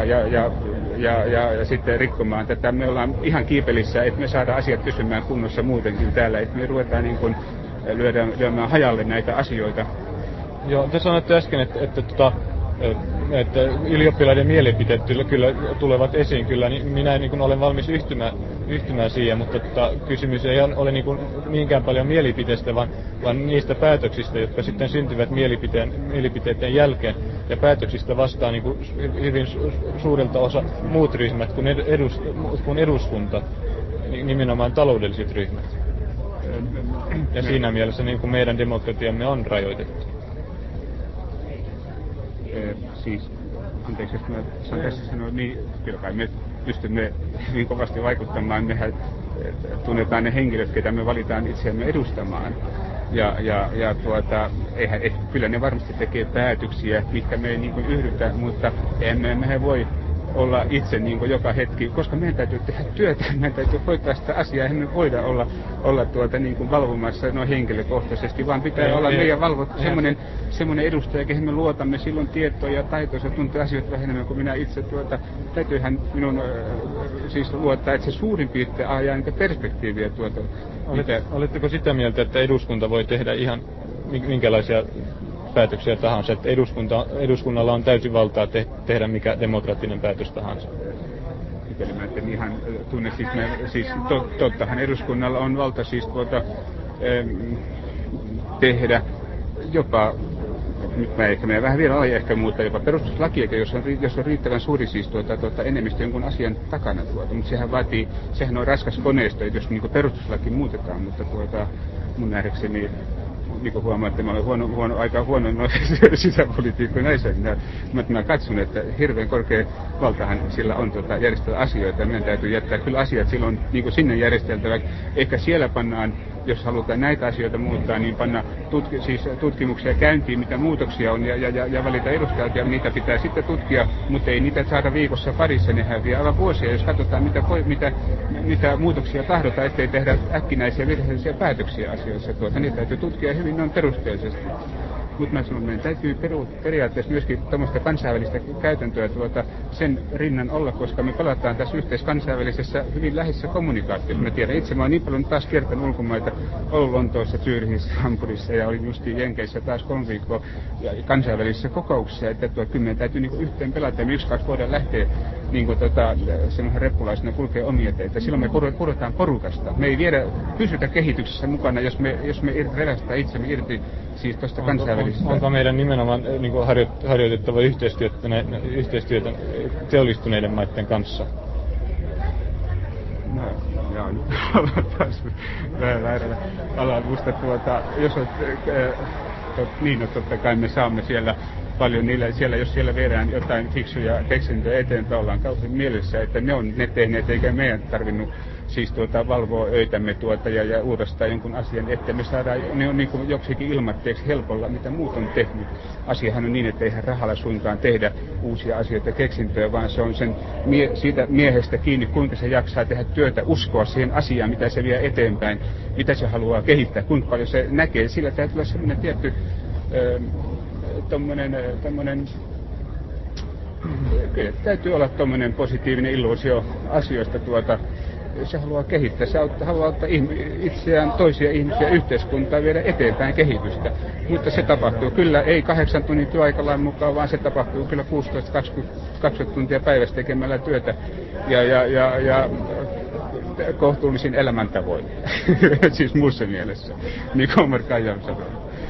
ja sitten rikkomaan tätä. Me ollaan ihan kiipelissä, että me saadaan asiat pysymään kunnossa muutenkin täällä, että me ruvetaan niin kuin lyömään hajalle näitä asioita. Joo, te sanoitte äsken, että ylioppilaiden mielipiteet kyllä tulevat esiin kyllä, niin minä niin olen valmis yhtymään siihen, mutta kysymys ei ole niin niinkään paljon mielipiteestä, vaan niistä päätöksistä, jotka sitten syntyvät mielipiteiden jälkeen, ja päätöksistä vastaa niin hyvin suurelta osa muut ryhmät kuin eduskunta, nimenomaan taloudelliset ryhmät. Ja siinä mielessä niin kuin meidän demokratiamme on rajoitettu. Siis, anteeksi, jos mä saan tässä sanoa, niin kyllä kai me pystymme hyvin kovasti vaikuttamaan. Mehän tunnetaan ne henkilöt, ketä me valitaan itseämme edustamaan. Kyllä ne varmasti tekee päätöksiä, mitkä me ei niin kuin yhdytä, mutta emmehän voi olla itse niin kuin joka hetki, koska meidän täytyy tehdä työtä, meidän täytyy hoitaa sitä asiaa, emme voida olla niin kuin valvomassa henkilökohtaisesti, vaan pitää olla meidän semmoinen edustaja, kehen me luotamme silloin tietoja ja taitoja, se tuntee asioita vähän enemmän kuin minä itse. Täytyyhän minun siis luottaa, että se suurin piirtein ajaa niitä perspektiiviä Oletteko sitä mieltä, että eduskunta voi tehdä ihan minkälaisia päätöksiä tahansa, että eduskunnalla on täysin valtaa tehdä mikä demokraattinen päätös tahansa? Mikäli mä en ihan tunne, tottahan eduskunnalla on valta tehdä jopa, nyt mä vähän vielä ehkä muuttaa jopa perustuslakia, jos on riittävän suuri enemmistö jonkun asian takana mutta sehän on raskas koneisto, jos niin perustuslaki muutetaan, mutta mun nähdäkseni niin kuin huomaa, että mä olen aika huono sisäpolitiikkoja näissä. Mä katson, että hirveän korkea valtahan sillä on järjestellä asioita. Meidän täytyy jättää kyllä asiat silloin niin kuin sinne järjesteltäväksi. Ehkä siellä pannaan, jos halutaan näitä asioita muuttaa, niin panna tutkimuksia käyntiin, mitä muutoksia on ja valita edustajat. Ja niitä pitää sitten tutkia, mutta ei niitä saada viikossa parissa. Nehän vie aivan vuosia, jos katsotaan, mitä muutoksia tahdotaan, ettei tehdä äkkinäisiä virheellisiä päätöksiä asioissa. Niitä täytyy tutkia hyvin noin perusteellisesti. Mutta mä sanon, meidän täytyy periaatteessa myöskin tämmöistä kansainvälistä käytäntöä sen rinnan olla, koska me palataan tässä kansainvälisessä hyvin läheisessä kommunikaatiossa. Mä tiedän itse, mä oon niin paljon taas kiertänyt ulkomaita, ollut Lontoossa, Zürichissä, Hampurissa ja olin justiin Jenkeissä taas 3 viikkoa kansainvälisissä kokouksissa, että kyllä meidän täytyy yhteen pelata ja me 1-2 voidaan lähteä niin kuin semmoisen reppulaisena kulkee omia teitä. Silloin me pudotaan porukasta. Me ei pysytä kehityksessä mukana, jos me revästää itsemme irti siis tuosta kansainvälisestä. Onko meidän nimenomaan niin kuin harjoitettava yhteistyötä teollistuneiden maiden kanssa? No, joo, nyt taas väärällä alalla. Musta jos on, niin totta kai me saamme siellä paljon niillä, jos siellä viedään jotain fiksuja keksintöjä eteenpäin, ollaan kauhean mielessä, että ne on ne tehneet, eikä meidän tarvinnut siis valvoa öitämme ja uudestaan jonkun asian, että me saadaan, ne on niin kuin joksikin ilmatteeksi helpolla, mitä muut on tehnyt. Asiahan on niin, että eihän rahalla suinkaan tehdä uusia asioita keksintöjä, vaan se on siitä miehestä kiinni, kuinka se jaksaa tehdä työtä, uskoa siihen asiaan, mitä se vie eteenpäin, mitä se haluaa kehittää, kuinka paljon se näkee. Sillä täytyy olla sellainen tietty kyllä täytyy olla tommonen positiivinen illuusio asioista se haluaa kehittää, se haluaa ottaa itseään, toisia ihmisiä, yhteiskuntaa viedä eteenpäin kehitystä. Mutta se tapahtuu kyllä ei 8 tunnin työaikalain mukaan, vaan se tapahtuu kyllä 16-20 tuntia päivässä tekemällä työtä ja kohtuullisin elämäntavoin. Siis muussa mielessä, niin kuin Omar Khayyam sanoi.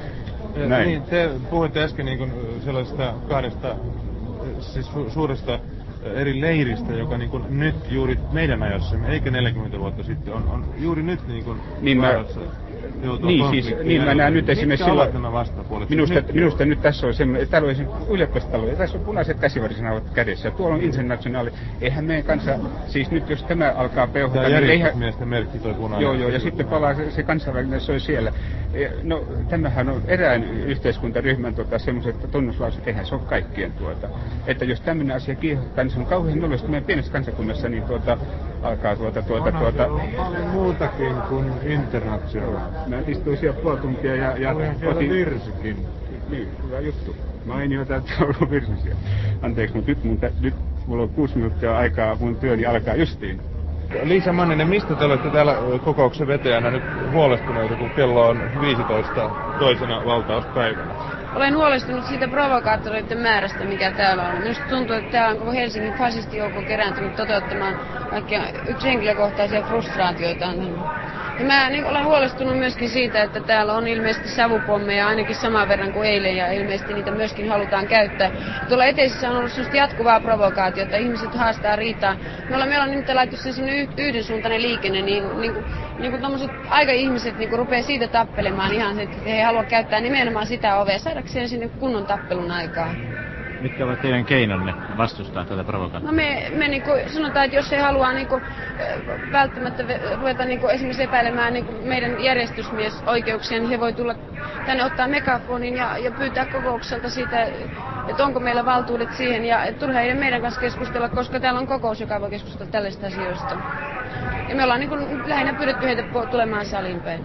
Näin. Niin, te puhuitte äsken niin kuin sellaisesta kahdesta siis suuresta eri leiristä, joka niin kuin nyt juuri meidän ajassamme, eikä 40 vuotta sitten, on juuri nyt niin kuin vaarassa joutua konfliktiin. Niin mä näen nyt esimerkiksi silloin nämä vastapuolet? Minusta nyt tässä on semmoinen, täällä on esimerkiksi yliopistotalo, ja tässä on punaiset käsivarsinauhat kädessä, ja tuolla on Internationaali. Eihän meidän kanssa, siis nyt jos tämä alkaa peuhata, niin järjestysmiesten merkki toi punainen. Joo, ja sitten palaa se kansainvälinen, se on siellä. No, tämähän on erään yhteiskuntaryhmän semmoiset tunnuslauset, eihän se ole kaikkien että jos tämmöinen asia kiihottaa, niin se on kauhean nollista meidän pienessä kansakunnassa, niin alkaa on paljon muutakin kuin International. Mä istuin siellä puoli tuntia ja otin virsikin. Niin, hyvä juttu. Mainiota, että on ollut virsisiä. Anteeksi, mutta nyt mulla on 6 minuuttia aikaa, mun työni alkaa justiin. Liisa Manninen, mistä te olette täällä kokouksen vetäjänä nyt huolestuneita, kun kello on 15 toisena valtauspäivänä? Olen huolestunut siitä provokaattoreiden määrästä, mikä täällä on. Minusta tuntuu, että täällä on koko Helsingin fasistijoukko kerääntynyt toteuttamaan kaikkia henkilökohtaisia frustraatioitaan. Ja mä olen huolestunut myöskin siitä, että täällä on ilmeisesti savupommeja ainakin saman verran kuin eilen, ja ilmeisesti niitä myöskin halutaan käyttää. Tuolla eteisessä on ollut sellaista jatkuvaa provokaatiota, ihmiset haastaa riitaa. Meillä on nyt laittu sellainen yhdensuuntainen liikenne, niin kuin tommoset aika-ihmiset niin rupeaa siitä tappelemaan ihan, että he haluaa käyttää nimenomaan sitä ovea, saadakseen sinne kunnon tappelun aikaa. Mitkä ovat teidän keinonne vastustaa tätä provokaatiota? No me sanotaan, että jos he haluaa välttämättä ruveta esimerkiksi epäilemään meidän järjestysmiesoikeuksia, niin he voi tulla tänne ottaa megafonin ja pyytää kokoukselta siitä, että onko meillä valtuudet siihen. Ja turha heidän meidän kanssa keskustella, koska täällä on kokous, joka voi keskustella tällaisista asioista. Ja me ollaan lähinnä pyydetty heitä tulemaan saliin päin.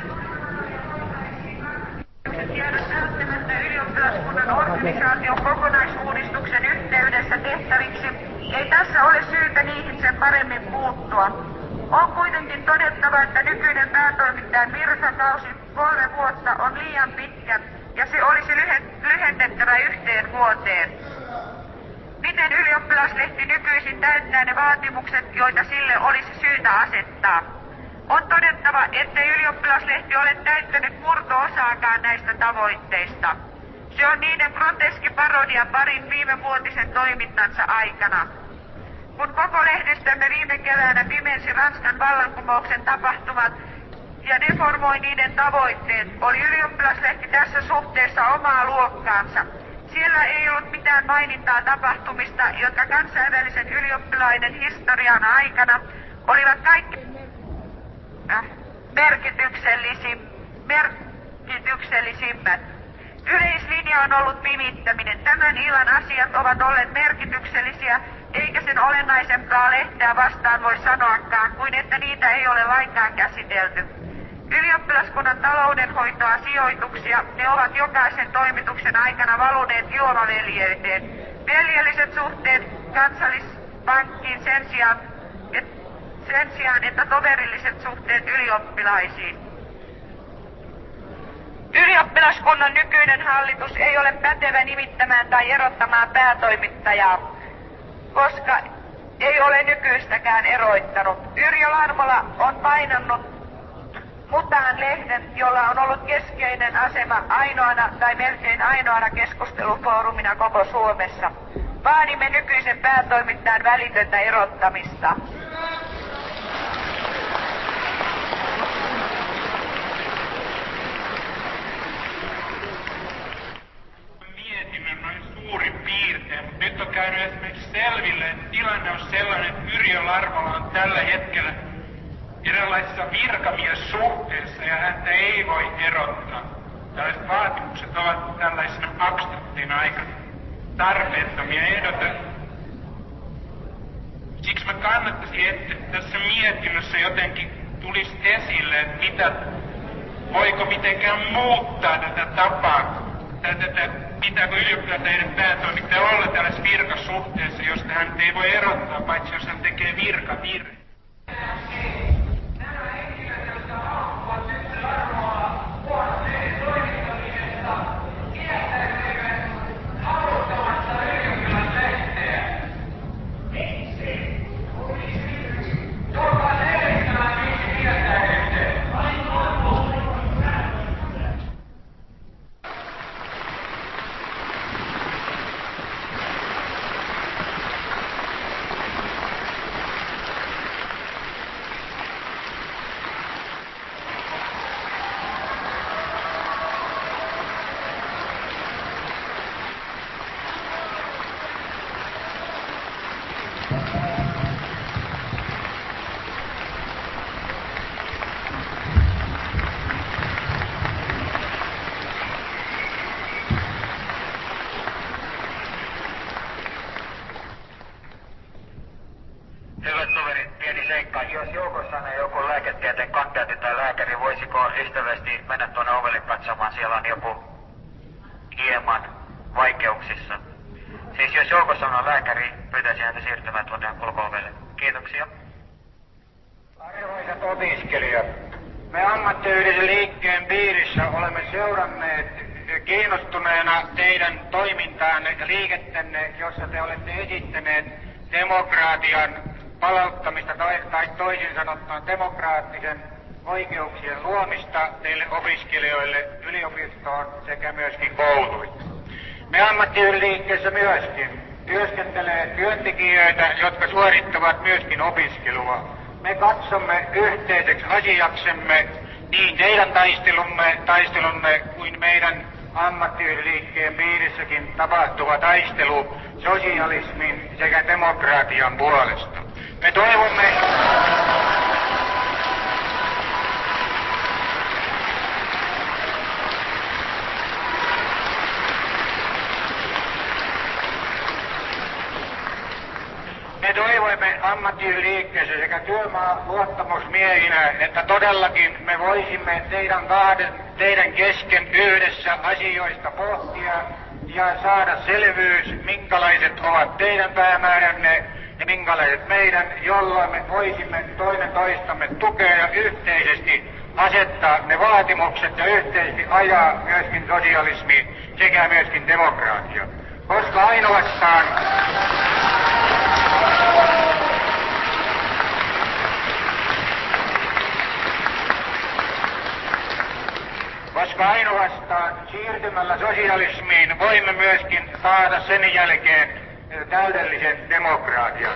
Ylioppilaskunnan organisaation kokonaisuudistuksen yhteydessä tehtäviksi, ei tässä ole syytä niihin sen paremmin puuttua. On kuitenkin todettava, että nykyinen päätoimittajan virkakausi 3 vuotta on liian pitkä ja se olisi lyhennettävä 1 vuoteen. Miten ylioppilaslehti nykyisin täyttää ne vaatimukset, joita sille olisi syytä asettaa? On todettava, ettei ylioppilaslehti ole täyttänyt murto-osaakaan näistä tavoitteista. Se on niiden groteski parodia parin viimevuotisen toimintansa aikana. Kun koko lehdistömme viime keväänä pimensi Ranskan vallankumouksen tapahtumat ja deformoi niiden tavoitteet, oli ylioppilaslehti tässä suhteessa omaa luokkaansa. Siellä ei ollut mitään mainintaa tapahtumista, jotka kansainvälisen ylioppilaiden historian aikana olivat kaikki merkityksellisimmät. Yleislinja on ollut pimittäminen. Tämän illan asiat ovat olleet merkityksellisiä, eikä sen olennaisempaa lehteä vastaan voi sanoakaan, kuin että niitä ei ole lainkaan käsitelty. Ylioppilaskunnan taloudenhoitoa sijoituksia, ne ovat jokaisen toimituksen aikana valuneet juomaveljeyteen. Veljelliset suhteet Kansallispankkiin sen sijaan, että toverilliset suhteet ylioppilaisiin. Ylioppilaskunnan nykyinen hallitus ei ole pätevä nimittämään tai erottamaan päätoimittajaa, koska ei ole nykyistäkään erottanut. Yrjö Larmola on painannut Mutaan lehden, jolla on ollut keskeinen asema ainoana tai melkein ainoana keskustelufoorumina koko Suomessa. Vaadimme nykyisen päätoimittajan välitöntä erottamista. Mietinnön noin suurin piirtein, mutta nyt on käynyt esimerkiksi selville, että tilanne on sellainen, että Yrjö Larmola on tällä hetkellä eräänlaisessa virkamiessuhteessa ja häntä ei voi erottaa. Tällaiset vaatimukset ovat tällaisena abstraktina aika tarpeettomia ehdoton. Siksi mä kannattaisin, että tässä mietinnössä jotenkin tulisi esille, että voiko mitenkään muuttaa tätä tapaa, pitääkö ylioppilaiden päätoimittaja olla tällaisessa virkasuhteessa, josta hän ei voi erottaa, paitsi jos hän tekee virkavirhe. Jos joukossanne joku lääketieteen kandidaatti tai lääkäri, voisiko ystävällisesti mennä tuonne ovelle katsomaan, siellä on joku hieman vaikeuksissa. Siis jos joukossa on lääkäri, pyytäisin häntä siirtymään tuonne ulko-ovelle. Kiitoksia. Arvoisat opiskelijat, me ammattiyhdistysliikkeen piirissä olemme seuranneet kiinnostuneena teidän toimintaanne ja liikettänne, jossa te olette esittäneet demokraatian palauttamista tai toisin sanottuna demokraattisen oikeuksien luomista teille opiskelijoille yliopistoon sekä myöskin kouluihin. Me ammattiyhdistysliikkeessä myöskin työskentelee työntekijöitä, jotka suorittavat myöskin opiskelua. Me katsomme yhteiseksi asiaksemme niin teidän taistelunne kuin meidän ammattiyhdistysliikkeen piirissäkin tapahtuva taistelu sosialismin sekä demokratian puolesta. Me toivomme, ammattiyhdistysliikkeessä sekä työmaa luottamusmiehinä, että todellakin me voisimme teidän kesken yhdessä asioista pohtia ja saada selvyys, minkälaiset ovat teidän päämääränne ja minkälaiset meidän, jolloin me voisimme toinen toistamme tukea ja yhteisesti asettaa ne vaatimukset ja yhteisesti ajaa myöskin sosialismi sekä myöskin demokraatia. Koska ainoastaan siirtymällä sosialismiin voimme myöskin saada sen jälkeen täydellisen demokraatian.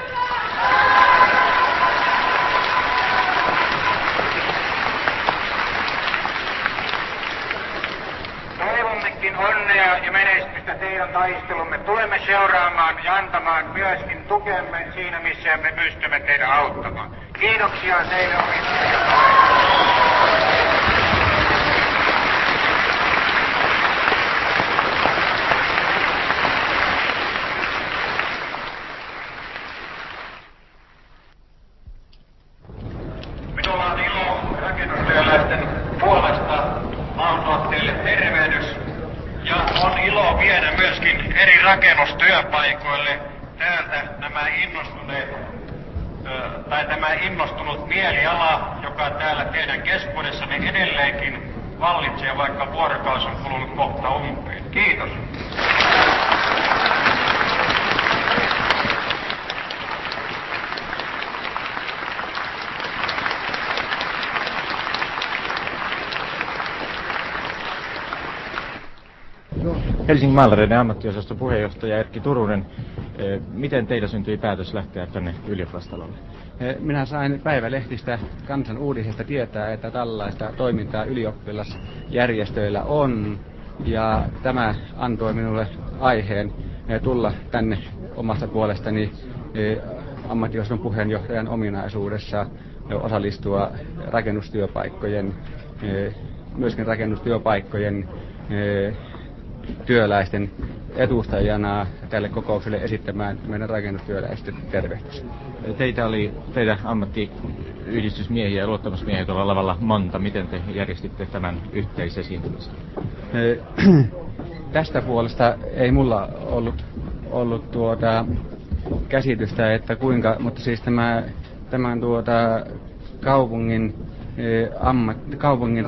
Toivommekin onnea ja menestystä teidän taistelumme. Tulemme seuraamaan ja antamaan myöskin tukemme siinä, missä me pystymme teitä auttamaan. Kiitoksia teille opiskelijat. Rakennustyöpaikoille täältä tämä innostunut mieliala, joka täällä teidän keskuudessanne edelleenkin vallitsee, vaikka vuorokausi on kulunut kohta umpeen. Kiitos. Helsingin maalareiden ammattiosaston puheenjohtaja Erkki Turunen. Miten teillä syntyi päätös lähteä tänne ylioppilastalolle? Minä sain päivälehdistä Kansan Uutisesta tietää, että tällaista toimintaa ylioppilasjärjestöillä on. Ja tämä antoi minulle aiheen tulla tänne omasta puolestani ammattiosaston puheenjohtajan ominaisuudessa osallistua myöskin rakennustyöpaikkojen työläisten edustajana tälle kokoukselle esittämään meidän rakennustyöläisten tervehdys. Teitä ammattiyhdistysmiehiä ja luottamusmiehiä tuolla lavalla monta. Miten te järjestitte tämän yhteisesiintymisen? Tästä puolesta ei mulla ollut käsitystä, että kuinka, mutta siis tämän kaupungin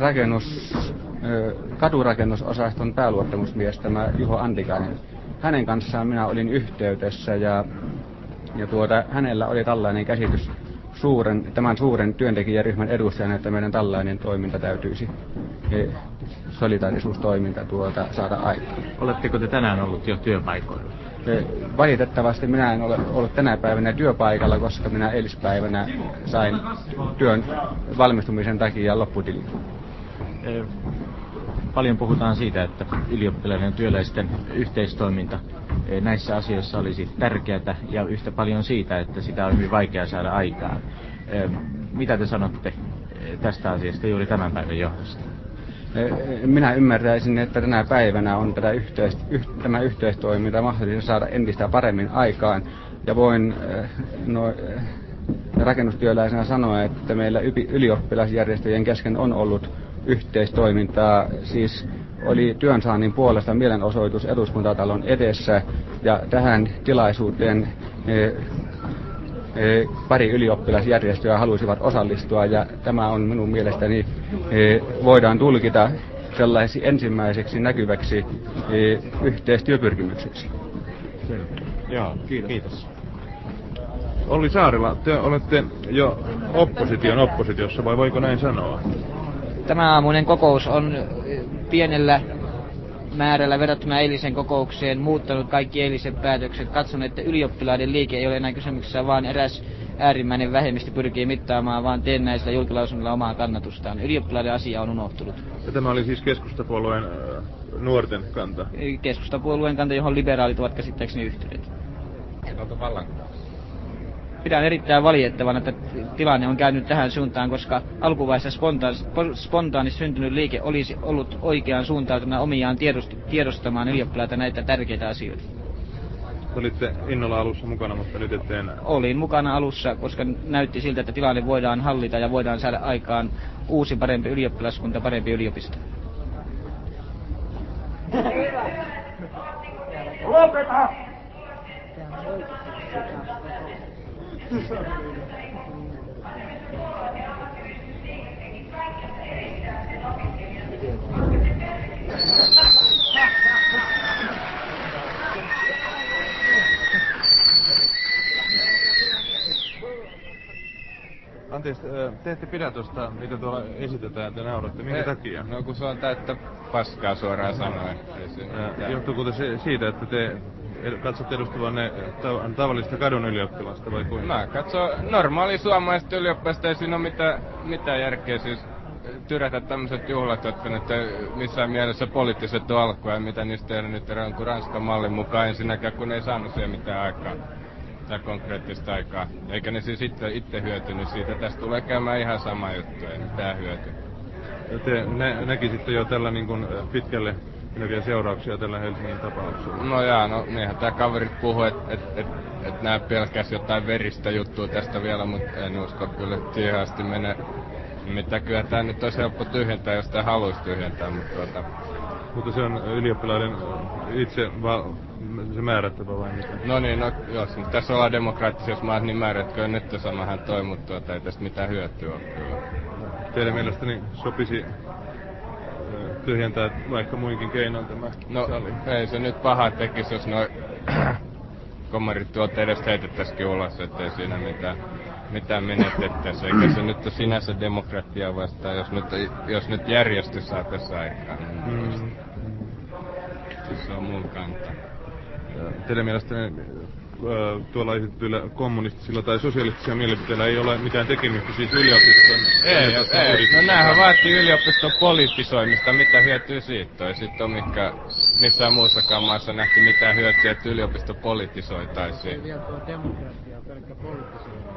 katurakennusosaston pääluottamusmies, tämä Juho Antikainen. Hänen kanssaan minä olin yhteydessä ja hänellä oli tällainen käsitys tämän suuren työntekijäryhmän edustajana, että meidän tällainen toiminta täytyisi, solidaarisuustoiminta saada aikaan. Oletteko te tänään ollut jo työpaikoilla? Valitettavasti minä en ole ollut tänä päivänä työpaikalla, koska minä eilispäivänä sain työn valmistumisen takia lopputilin. Paljon puhutaan siitä, että ylioppilaiden ja työläisten yhteistoiminta näissä asioissa olisi tärkeää ja yhtä paljon siitä, että sitä on hyvin vaikea saada aikaan. Mitä te sanotte tästä asiasta juuri tämän päivän johdosta? Minä ymmärtäisin, että tänä päivänä on tämä yhteistoiminta mahdollista saada entistä paremmin aikaan. Ja voin rakennustyöläisenä sanoa, että meillä ylioppilasjärjestöjen kesken on ollut yhteistoimintaa. Siis oli työnsaannin puolesta mielenosoitus Eduskuntatalon edessä ja tähän tilaisuuteen pari ylioppilasjärjestöä halusivat osallistua ja tämä on minun mielestäni voidaan tulkita sellaiseksi ensimmäiseksi näkyväksi yhteistyöpyrkimykseksi. Joo, kiitos. Olli Saarila, te olette jo oppositiossa, vai voiko näin sanoa? Tämä aamuinen kokous on pienellä määrällä verrattuna eilisen kokoukseen muuttanut kaikki eilisen päätökset. Katson, että ylioppilaiden liike ei ole enää kysymyksessä, vaan eräs äärimmäinen vähemmistö pyrkii mittaamaan vaan teennäisillä julkilausumilla omaa kannatustaan. Ylioppilaiden asia on unohtunut. Ja tämä oli siis keskustapuolueen nuorten kanta? Keskustapuolueen kanta, johon liberaalit ovat käsittääkseni yhtyneet. Onko vallankumous? Pidän erittäin valitettavana, että tilanne on käynyt tähän suuntaan, koska alkuvaiheessa spontaanisti syntynyt liike olisi ollut oikeaan suuntautumana omiaan tiedostamaan ylioppilaita näitä tärkeitä asioita. Olitte innolla alussa mukana, mutta nyt ette enää. Olin mukana alussa, koska näytti siltä, että tilanne voidaan hallita ja voidaan saada aikaan uusi parempi ylioppilaskunta, parempi yliopisto. Lopeta! Anteeksi, te ette pidä tuosta, mitä tuolla esitetään, te nauratte. Minkä takia? No kun se on täyttä paskaa suoraan sanoen. Johtuuko se siitä, että te katsotte edustavanne tavallista kadun ylioppilasta vai kuinka? Mä katson normaali suomalaista ylioppilasta, ei siinä ole mitään järkeä siis tyrätä tämmöiset juhlat, jotka nyt missään mielessä poliittiset on alkuja, mitä niistä tehdään nyt kuin Ranskan mallin mukaan ensinnäkään, kun ei saanut siihen mitään aikaa. Tai konkreettista aikaa. Eikä ne siis itse hyötynyt siitä. Tästä tulee käymään ihan sama juttu, ei mitään hyötyä. Te näkisitte jo tällä niin kuin pitkälle meneviä seurauksia tällä Helsingin tapauksella? No niinhän tää kaverit puhuu, että nää pelkäs jotain veristä juttua tästä vielä, mutta en usko kyllä, että siihen asti menee. Mitä kyllä tää nyt olisi helppo tyhjentää, jos tää haluaisi tyhjentää, mutta se on ylioppilaiden itse se määrättävä vai mitä? No niin, jos nyt tässä ollaan demokraattisessa maassa, niin määrätkö nyt samahan toi, mutta ei tästä mitään hyötyä ole kyllä. Teidän mielestäni sopisi tyhjentää vaikka muinkin keinoin tämä sali? Ei se nyt paha tekisi, jos noi komarit tuolta edestä heitettäisikin ulos, ettei siinä mitään menetettäisi. Eikä se nyt ole sinänsä demokratiaa vastaan, jos nyt järjestys saa tässä aikaan. Se on mun kanta. Teidän mielestäni tuolla esitetyillä kommunistisilla tai sosialistisilla mielipiteillä ei ole mitään tekemistä siis yliopiston... Ei. No näähän vaatii yliopiston poliittisoimista. Mitä hyötyä siitä? Ei sit ole missään muussakaan maassa nähty mitään hyötyä, että yliopisto poliittisoitaisiin. Ei vielä tuo demokratia, pelkkä poliittisoimista.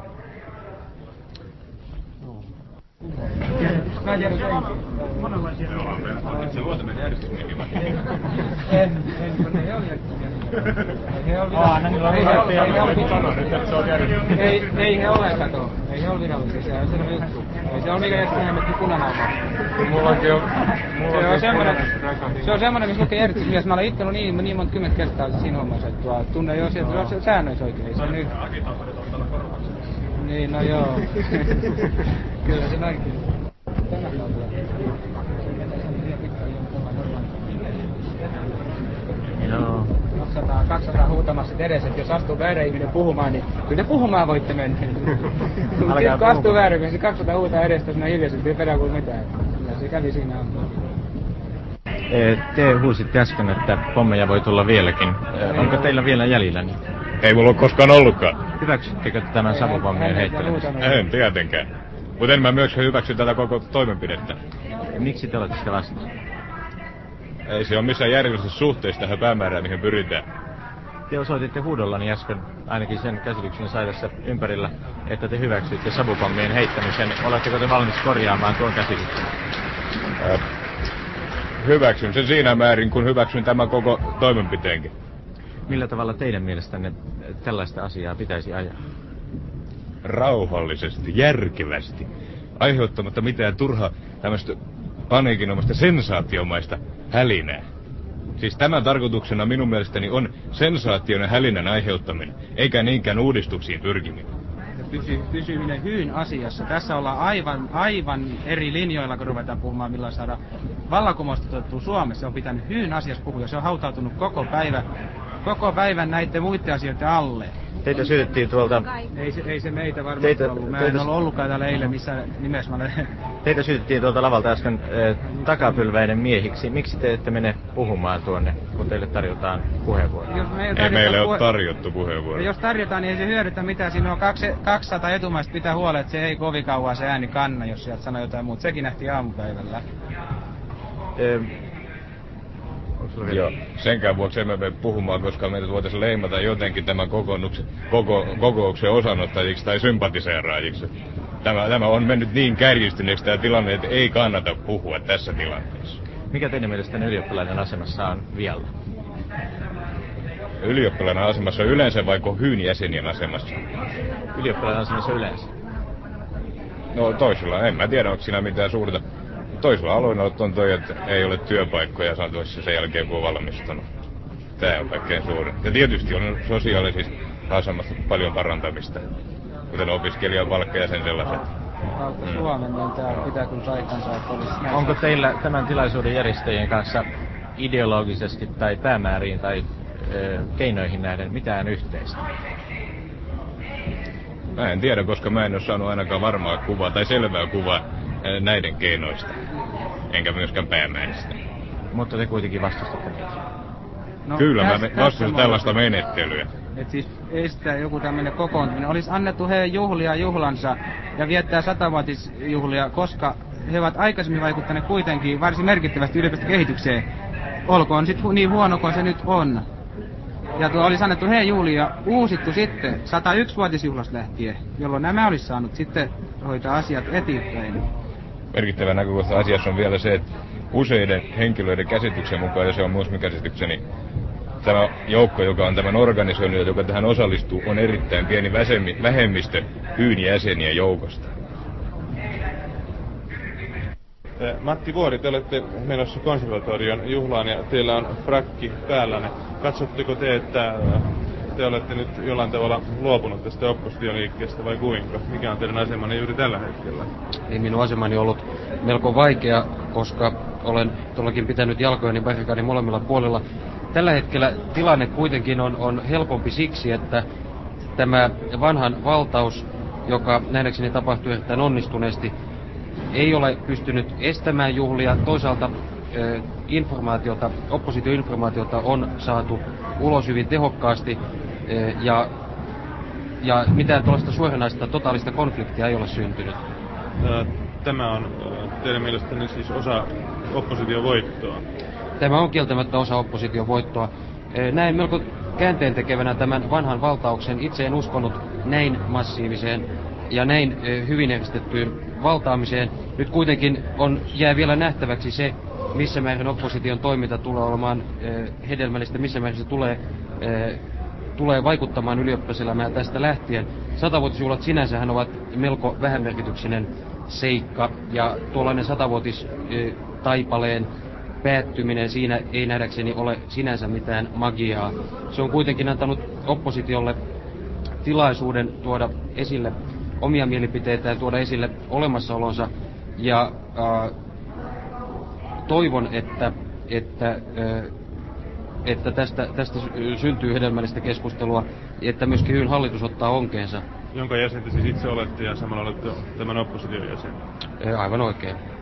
Mä tiedän senkin. Monenlaisia olet se luotainen järjestysmieli vai? En, kun ne ei ole järjestysmieli. Ei he ole, kato. Ei he ole virallisia, se on selvä juttu. Ei se ole mikä järjestysmieli punanaama. Mullakin on se on semmoinen, missä lukee järjestysmies. Mä olen itkenut niin monta kymmentä kertaa siinä hommassa, että tunne jo sieltä säännöissä oikein. Ei se nyt... Niin, no joo. Kyllä se näinkin. Joo. 200 huutamassa edes, että jos astuu väärä ihminen puhumaan, niin kyllä te puhumaan voitte mennä. Mutta kun astuu väärä, niin se 200 huutaa edestä sinne hiljaisesti, ei perään kuin mitään. Ja se kävi siinä aamulla. Te huusitte äsken, että pommeja voi tulla vieläkin. Onko teillä vielä jäljellä niin? Ei mulla ole koskaan ollutkaan. Hyväksyttekö tämän savupommien heittelemistä? En tietenkään. Mutta en mä myös hyväksy tätä koko toimenpidettä. Miksi te olette sitä vastaan? Ei se ole missään järjellisessä suhteessa tähän päämäärään, mihin pyritään. Te osoititte huudollani äsken, ainakin sen käsityksen sai tässä ympärillä, että te hyväksyitte savupommien heittämisen. Oletteko te valmis korjaamaan tuon käsityksen? Hyväksyn sen siinä määrin, kun hyväksyn tämän koko toimenpiteenkin. Millä tavalla teidän mielestänne tällaista asiaa pitäisi ajaa? Rauhallisesti, järkevästi, aiheuttamatta mitään turhaa tämmöistä paniikinomaista sensaatiomaista hälinää. Siis tämän tarkoituksena minun mielestäni on sensaation ja hälinän aiheuttaminen, eikä niinkään uudistuksiin pyrkiminen. Pysyminen hyyn asiassa. Tässä ollaan aivan eri linjoilla, kun ruvetaan puhumaan, milloin saada vallankumousta toteutuu Suomessa. Se on pitänyt hyyn asiassa puhua, ja se on hautautunut koko päivän näiden muiden asioiden alle. Teitä syytettiin tuolta... Ei se meitä varmasti ollut. Mä en ollutkaan täällä eilen missään nimessä. Teitä syytettiin tuolta lavalta äsken takapylväiden miehiksi. Miksi te ette mene puhumaan tuonne, kun teille tarjotaan puheenvuoro? Ei meille ole tarjottu puheenvuoro. Jos tarjotaan, niin ei se hyödytä mitään. Siinä on 200 etumaista pitää huolella, että se ei kovin kauan se ääni kanna, jos sieltä sanoo jotain muuta. Sekin nähtiin aamupäivällä. Joo, senkään vuoksi emme mene puhumaan, koska meitä voitaisiin leimata jotenkin tämän kokouksen osanottajiksi tai sympatiseeraajiksi. Tämä on mennyt niin kärjistyneeksi tämä tilanne, että ei kannata puhua tässä tilanteessa. Mikä teidän mielestänne ylioppilaiden asemassa on vialla? Ylioppilaiden asemassa yleensä vai hyyn jäsenien asemassa? Ylioppilaiden asemassa yleensä. No toisilla, en mä tiedä, onko siinä mitään suurta. Toisella aloilla on toi, että ei ole työpaikkoja saatoissa sen jälkeen, kun on valmistunut. Tää on kaikkein suurin. Ja tietysti on sosiaalisista asemasta paljon parantamista, kuten opiskelijan palkka ja sen sellaiset. Kautta Suomen, niin täällä pitää kyllä paikkansa, että olisi... Onko teillä tämän tilaisuuden järjestäjien kanssa ideologisesti tai päämääriin tai keinoihin nähden mitään yhteistä? Mä en tiedä, koska mä en ole saanut ainakaan varmaa kuvaa tai selvää kuvaa näiden keinoista, enkä myöskään päämääristä. Mutta te kuitenkin vastustatte niitä. No, kyllä, mä vastustan tällaista menettelyä. Et siis estää joku tämmöinen kokoontuminen. Olisi annettu heidän juhlia juhlansa ja viettää 100-vuotisjuhlia, koska he ovat aikaisemmin vaikuttaneet kuitenkin varsin merkittävästi yliopiston kehitykseen. Olkoon sitten niin huono kuin se nyt on. Ja tuo olisi annettu heidän juhlia uusittu sitten 101-vuotisjuhlasta lähtien, jolloin nämä olisi saanut sitten hoitaa asiat eteenpäin. Merkittävä näkökohta asiassa on vielä se, että useiden henkilöiden käsityksen mukaan, ja se on myös minun käsitykseni, tämä joukko, joka on tämän organisoinut ja joka tähän osallistuu, on erittäin pieni vähemmistö hyyn jäsenien joukosta. Matti Vuori, te olette menossa konservatorion juhlaan ja teillä on frakki päällänne. Katsotteko te, että te olette nyt jollain tavalla luopunut tästä oppositioliikkeestä vai kuinka? Mikä on teidän asemanne juuri tällä hetkellä? Ei minun asemani ollut melko vaikea, koska olen todellakin pitänyt jalkojeni barrikadin molemmilla puolilla. Tällä hetkellä tilanne kuitenkin on helpompi siksi, että tämä vanhan valtaus, joka nähdäkseni tapahtui erittäin onnistuneesti, ei ole pystynyt estämään juhlia. Toisaalta oppositioinformaatiota on saatu ulos hyvin tehokkaasti ja mitään tuollaista suoranaista totaalista konfliktia ei ole syntynyt. Tämä on teidän mielestänne siis osa oppositiovoittoa? Tämä on kieltämättä osa oppositiovoittoa. Näin melko käänteentekevänä tämän vanhan valtauksen. Itse en uskonut näin massiiviseen ja näin hyvin järjestettyyn valtaamiseen. Nyt kuitenkin jää vielä nähtäväksi se, missä määrin opposition toiminta tulee olemaan hedelmällistä, missä määrin se tulee vaikuttamaan ylioppilaselämään tästä lähtien. 100-vuotisjuhlat sinänsähän ovat melko vähämerkityksinen seikka, ja tuollainen 100-vuotistaipaleen päättyminen siinä ei nähdäkseni ole sinänsä mitään magiaa. Se on kuitenkin antanut oppositiolle tilaisuuden tuoda esille omia mielipiteitä ja tuoda esille olemassaolonsa, ja toivon, että tästä syntyy hedelmällistä keskustelua, että myöskin hyvin hallitus ottaa onkeensa. Jonka jäsentä siis itse olette ja samalla olette tämän opposition jäsen? Aivan oikein.